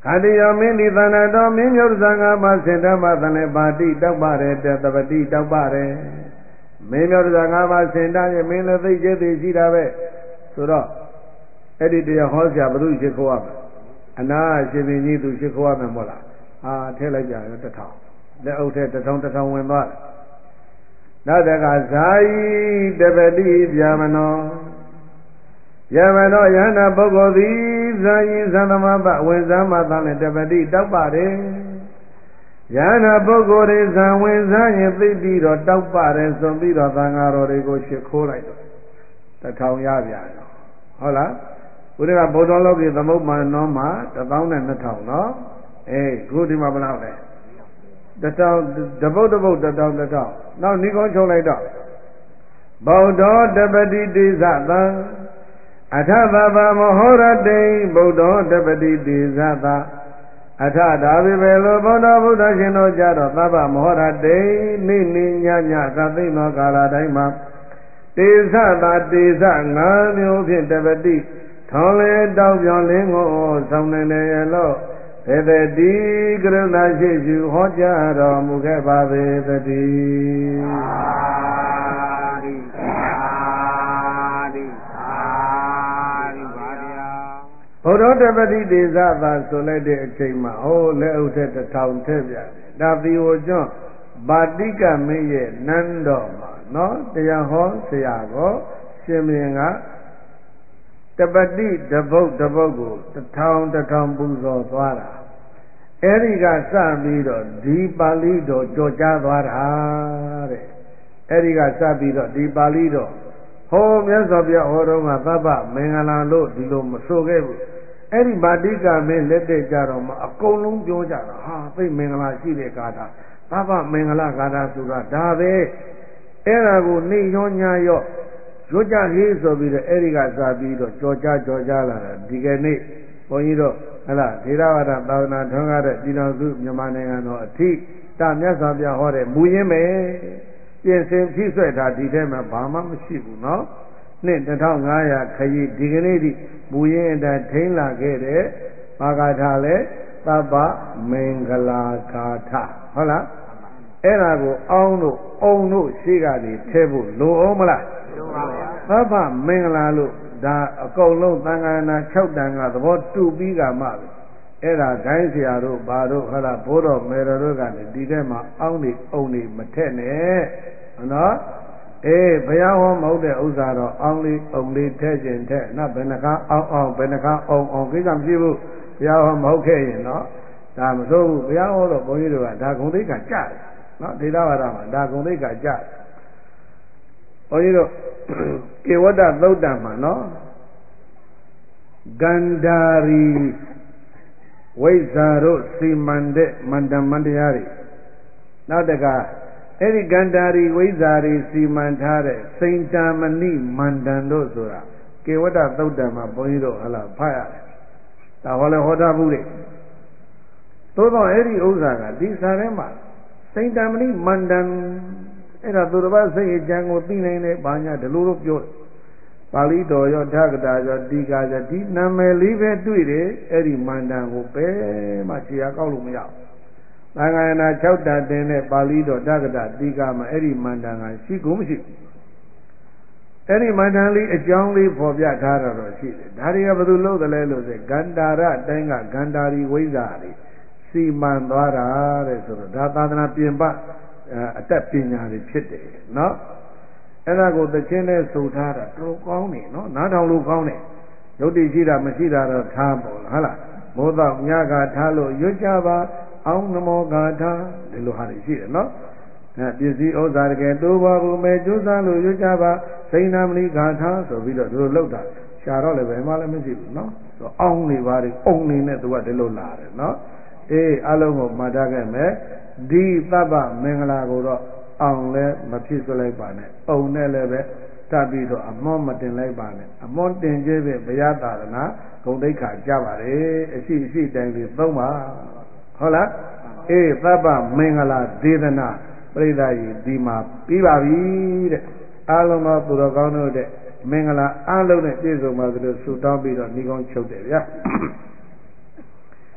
ခတိယောမင်းဒီသန္တာတော်မင်းမြတ်ဇံငါမစင်ဓမ္မသလည်းပါတိတောက်ပါရဲတတပတိတောက်ပါရဲမင်းမြတ်ဇံငါမစင်ဓာရဲ့မင်းလည်းသိကျက်သေးရှိတာပဲဆိုတော့အဲ့ဒီတရားဟောဆရာဘုရုရှိခိုးရမယ်အနာရှင်ပင်ကြီးသူရှိခိုးရမယ်မို့လားဟာထည့်လိုက်ကြရောတထောင်လက်အုပ်ထဲတထောင်တထောင်ဝင်သွားတယ်နောက်တကဇာယီတပတိဗျာမနောဗျာမနောယန္တာပုဂ္ဂိုလ်သည်ဇာယီသံသမပဝင်စားမှသာလည်းတပတိတောက်ပါတယ်ယန္တာပုဂ္ဂိုလ်တွေဇံဝင်စားရင်သိပြီးတော့တောက်ပါတယ်ဆိုပြီးတော့သံဃာတော်တွေကိုရှ िख ိုးလိုက်တော့တထောင်ရပြန်ရောဟုတ်လားဘုရားကဗုဒ္ဓလောကီသမုပ္ပါနောမှာတသောင်းနဲ့နှစ်ထောင်နော်အေးခုဒီမှာဘယ်လောက်လဲတထောင်တပုတ်တပုတ်တထောင်တထောင်နောက်နိကုံးချုပ်လိုက်တော့ဗုဒ္ဓတပတိတိသသံအထသဗ္ဗမဟောရတိဗုဒ္ဓတပတိတိသသအထဒါဘိဘေလောဗုဒ္ဓဗုဒ္ဓရှင်တို့ကြတော့သဗ္ဗမဟောရတိနိနိညညသသိသောကာလတိုင်းမှာတေသသာတေသငါးမျိုးဖြင့်တပတိထောင်းလေတောက်ပြောင်းလင်းကိုဆောင်နေတယ်ရလို့ဘေတတိကရုဏာရှိရှိဟောကြားတော်မူခဲ့ပါပေသတည်းသာဓုသာဓုသာဓုပါဗျာဘုဒ္ဓတပတိတေသသာဆိုလိုက်တဲ့အချိန်မှာဟိုလက်အုပ်ထက်တစ်ထောင်ထည့်ပြဒါသီဝကျွန်းပါတိကမင်းရဲ့နန်းတော်မှာနော်တရားဟောဆရာကိုရှင်မင်းကတပတိတပုတ်တပုတ်ကိုတထောင်တထောင်ပူဇော်သွားတာအဲ့ဒီကစပြီးတော့ဒီပါဠိတော်ကြော်ကြားသွားတာတဲ့အဲ့ဒီကစပြီးတော့ဒီပါဠိတော်ဟောမြတ်စွာဘုရားဟောတော်မှာသဗ္ဗမင်္ဂလာလို့ဒီလိုမဆိုခဲ့ဘူးအဲ့ဒီဗာတိကမင်းလက်တဲ့ကြတော့မှအကုန်လုံးပြောကြတာဟာသိမင်္ဂလာရှိတဲ့ဂါထာသဗ္ဗမင်္ဂလာဂါထာဆိုတာဒါပဲအဲ့ဒါကိုနေရောညရောရွတ်ကြရေးဆိုပြီးတော့အဲ့ဒီကစပြီးတော့ကြော်ကြကြော်ကြလာတာဒီကနေ့ဘုန်းကြီးတို့ဟလာထေရဝါဒသာသနာထွန်းကားတဲ့ပြည်တော်စုမြန်မာနိုင်ငံတော်အထိတာမြတ်စွာဘုရားဟောတဲ့မူရင်းပဲပြင်ဆင်ဖြည့်ဆွဲတာဒီထဲမှာဘာမှမရှိဘူးနော်နှစ်တစ်ထောင်ငါးရာခရီးဒီကနေ့ထိမူရင်းအတိုင်းထိန်းလာခဲ့တဲ့ဘာဂါထာလဲသဗ္ဗမင်္ဂလာဂါထာဟုတ်လားအဲ့ဒါကိုအောင်းတို့အုံတို့ရှိကနေထဲဖို့လိုအောင်မလားလိုပါဗျာသဗ္ဗမင်္ဂလာလို့ဒါအကုန်လုံးသံဃာနာ၆တန်ကသဘောတူပြီးကမှပဲအဲ့ဒါဂိုင်းဆရာတို့ဘာတို့ဟာလားဘိုးတော်မေတော်တို့ကလည်းဒီထဲမှာအောင်းနေအုံနေမထက်နဲ့နော်အေးဘုရားဟောမဟုတ်တဲ့ဥစ္စာတော့အောင်းလေးအုံလေးထက်ခြင်းထက်နော်ဘယ်နှခါအောင်းအောင်ဘယ်နှခါအုံအောင်ကိစ္စမရှိဘူးဘုရားဟောမဟုတ်ခဲ့ရင်နော်ဒါမဆိုးဘူးဘုရားဟောတော့ဘုန်းကြီးတို့ကဒါဂုံသိက္ခာကြတယ်နော်ဒေသဝါဒမှာဒါဂုံသိက္ခာကြတယ်ဘုန်းကြီးတို့ကေဝတ္တသုတ်တံမှာနော်ဂန္ဓာရီဝိဇ္ဇာတို့စီမံတဲ့မန္တမန္တရားတွေနောက်တကအဲ့ဒီဂန္ဓာရီဝိဇ္ဇာတွေစီမံထားတဲ့စိန်တမဏိမန္တန်တို့ဆိုတာကေဝတ္တသုတ်တံမှာဘုန်းကြီးတို့ဟလာဖတ်ရတယ်ဒါဟောလဲဟောတာဘူးလေသို့တော့အဲ့ဒီဥစ္စာကဒီစာထဲမှာစိန်တမဏိမန္တန်အဲ့ဒါသူတစ်ပါးစိတ်အကြံကိုသိနိုင်တယ်ဘာညာဒီလိုလိုပြောတယ်ပါဠိတော်ရောဓဂတာရောတိကာရောဒီနာမည်လေးပဲတွေ့တယ်အဲ့ဒီမန္တန်ကိုပဲမှခြေရာကောက်လို့မရဘူးသံဃာနာ၆တတ်တင်တဲ့ပါဠိတော်ဓဂတာတိကာမှာအဲ့ဒီမန္တန်ကရှိကုန်မရှိအဲ့ဒီမန္တန်လေးအကြောင်းလေးဖော်ပြထားတာတော့ရှိတယ်ဒါတွေကဘယ်သူလို့သလဲလို့ဆိုဂန္ဓာရအတိုင်းကဂန္ဓာရီဝိဇ္ဇာတွေစီမံသွားတာတဲ့ဆိုတော့ဒါသာသနာပြင်ပအတတ်ပညာတွေဖြစ်တယ်နော်အဲ့ဒါကိုသချင်းနဲ့ဆိုထားတာတော်ကောင်းတယ်နော်နားထောင်လို့ကောင်းတယ်ယုတ်တိရှိတာမရှိတာတော့ထားပေါ့လားဟုတ်လားမိုးတော့ညကထားလို့ရွတ်ကြပါအောင်နမောဂါထာဒီလိုဟာတွေရှိတယ်နော်အဲပစ္စည်းဥစ္စာတကယ်တိုးပါဘူးမဲကျိုးစားလို့ရွတ်ကြပါစိဏမဏိဂါထာဆိုပြီးတော့ဒီလိုလောက်တာရှာတော့လည်းဘယ်မှလည်းမရှိဘူးနော်ဆိုအောင်းနေပါလေအုံနေနဲ့သူကဒီလိုလာတယ်နော်အေးအလုံးကိုမှတ်ထားခဲ့မယ်ဒီသဗ္ဗမင်္ဂလာကိုတော့အောင်လည်းမဖြစ်ဆွလိုက်ပါနဲ့အုံနဲ့လည်းပဲတတ်ပြီးတော့အမွန်မတင်လိုက်ပါနဲ့အမွန်တင်ခြင်းဖြင့်ဘုရားသာသနာဂုဏ်သိက္ခာကြပါတယ်အရှိအရှိတိုင်းလေးသုံးပါဟုတ်လားအေးသဗ္ဗမင်္ဂလာဒေသနာပရိသတ်ကြီးဒီမှာပြီးပါပြီတဲ့အားလုံးသောသူတော်ကောင်းတို့တဲ့မင်္ဂလာအားလုံးနဲ့ပြည့်စုံပါသလိုဆုတောင်းပြီးတော့ဏိကုံးချုပ်တယ်ဗျာ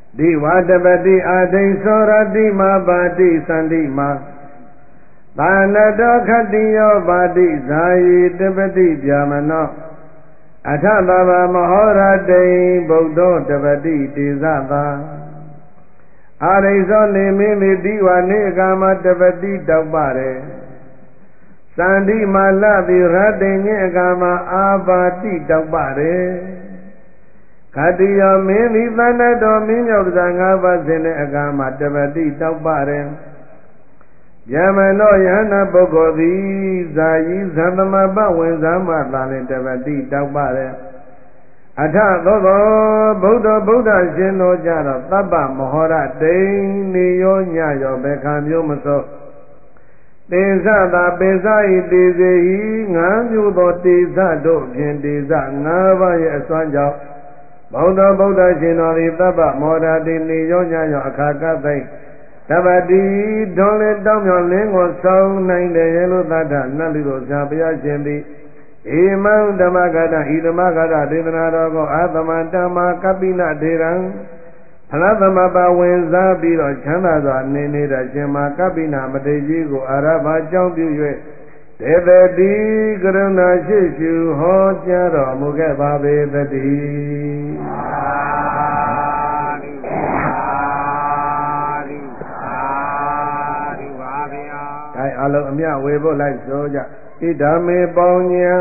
ดิวาตปฏิอาทิโสรติมาปาติสันติมาตานโตขติโยปาติสายีตปฏิဗျามနောအထသဗ္ဗမဟောရတိဗုဒ္ဓောတပတိတေဇသာအာရိဇောနေမင်းသည်ဒီဝနေကာမတပတိတောက်ပါတယ်စန္ဒီမာလသည်ရတ္တိညေကာမအာပါတိတောက်ပါတယ်ခတိယောမင်းသည်သန္တတော်မင်းမြောက်တငါးပါးစဉ်တဲ့အကာမတပတိတောက်ပါတယ်ယမနောယဟနာပုဂ္ဂိုလ်သည်ဇာယီသံသမပဝင်စားမှသာလင်တပတိတောက်ပါတယ်အထသောသောဗုဒ္ဓဗုဒ္ဓရှင်တော်ကြတော့သဗ္ဗမဟောရတိနေရောညရောဘယ်ခံမျိုးမစောတေဇသာပေဇာဤတေစေဟိငါးမျိုးသောတေဇတို့ဖြင့်တေဇငါးပါးရဲ့အစွမ်းကြောင့်ဗုဒ္ဓဗုဒ္ဓရှင်တော်သည်သဗ္ဗမောရတိနေရောညရောအခါကသိတပတိဒွန်လေတောင်းမြောင်လင်းကိုဆောင်နိုင်တယ်ရဲ့လို့သတ္တနတ်လူတို့ဆရာဘုရားရှင်သည်ဧမံဓမ္မဂတဤဓမ္မဂတဒေသနာတော်ကိုအာသမန္တမကပိနဒေရံဖလသမပဝင်စားပြီးတော့ချမ်းသာစွာနေနေတဲ့ရှင်မာကပိနမတေကြီးကိုအာရဘာကြောင့်ပြု၍ဒေဝတိကရုဏာရှိရှုဟောကြားတော်မူခဲ့ပါပေသတည်းအလုံးအမြဝေဖို့လိုက်ဆိုကြဣဒာမေပေါဉ္ဉံ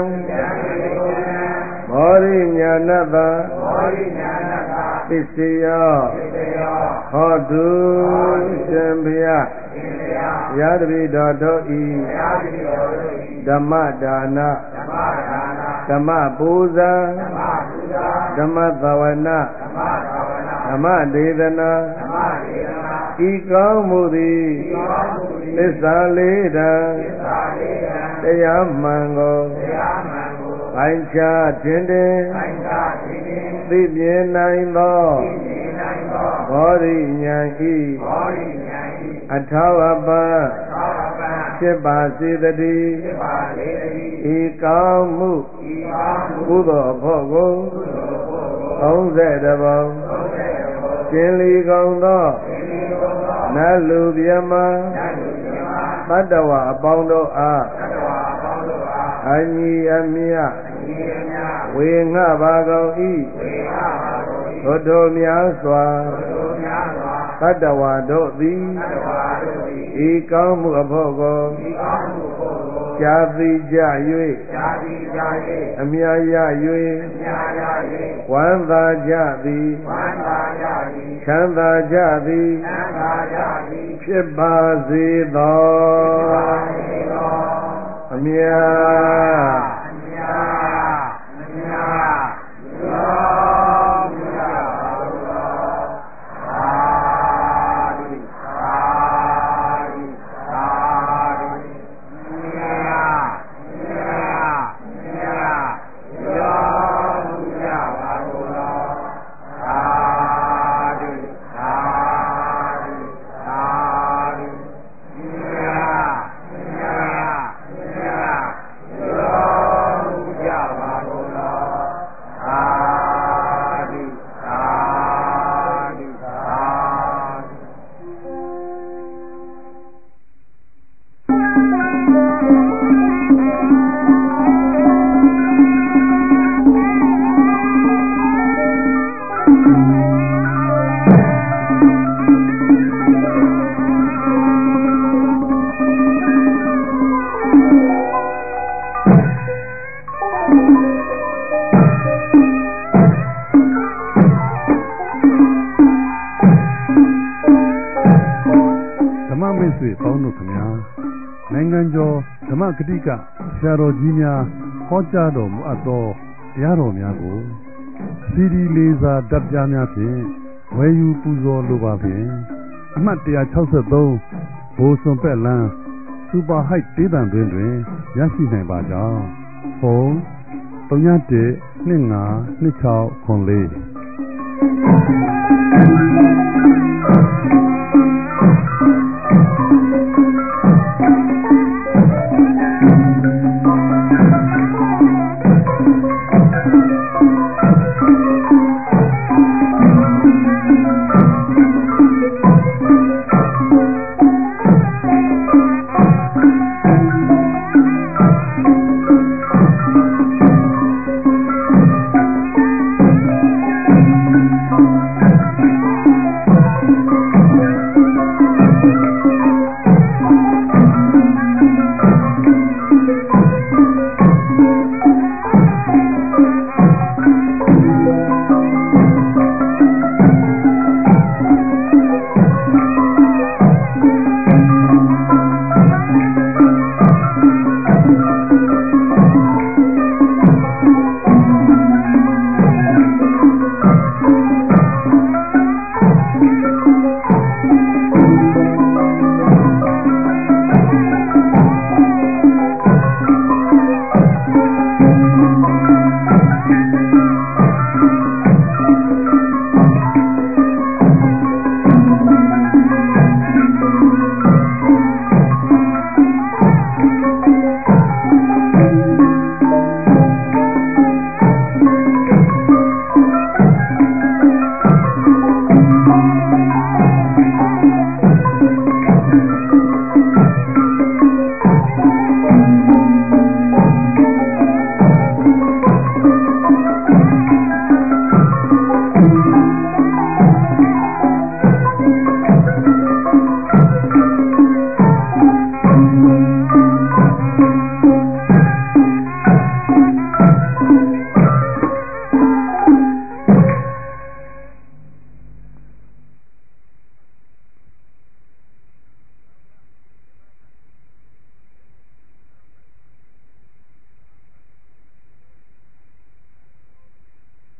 မောရိညာဏတပစ္စယောဟောတုရှင်ဘုရားဘုရားတပည့်တော်တို့ဤဓမ္မဒါနဓမ္မပူဇာဓမ္မသဝနာဓမ္မဒေသနာဤကောင်းမှုသည်သစ္စာလေးတံတရားမှန်ကိုပိုင်းခြားခြင်းတင်သိမြင်နိုင်သောဘောဓိဉာဏ်ဤအထောက်အပံ့ဖြစ်ပါစေတည်းဤကောင်းမှုကုသိုလ်ဖို့ကိုသုံးဆယ်တပုံကျင်လီကုန်သောနတ်လူမြမတတ္တဝအပေါင်းတို့အားအညီအမြဝေငှပါကုန်၏သို့တို့များစွာတတ္တဝတို့သည်ဤကောင်းမှုအဖို့ကိုကြာသိကြ၍အမြတ်ရ၍ဝမ်းသာကြသည်ချမ်းသာကြသည်ဖြစ်ပါစေသောအမြတ်နိုင်ငံကျော်ဓမ္မဂတိကဆရာတော်ကြီးများဟောကြားတော်မူအပ်သောတရားတော်များကိုစီဒီလေးစားတပ်ပြားများဖြင့်ဝယ်ယူပူဇော်လိုပါဖြင့်အမှတ်one sixty-threeဘိုးစွန်ပက်လန်းစူပါဟိုက်ဒေသံတွင်တွင်ရရှိနိုင်ပါကြောင်းဖုန်းthree one one two five two six four four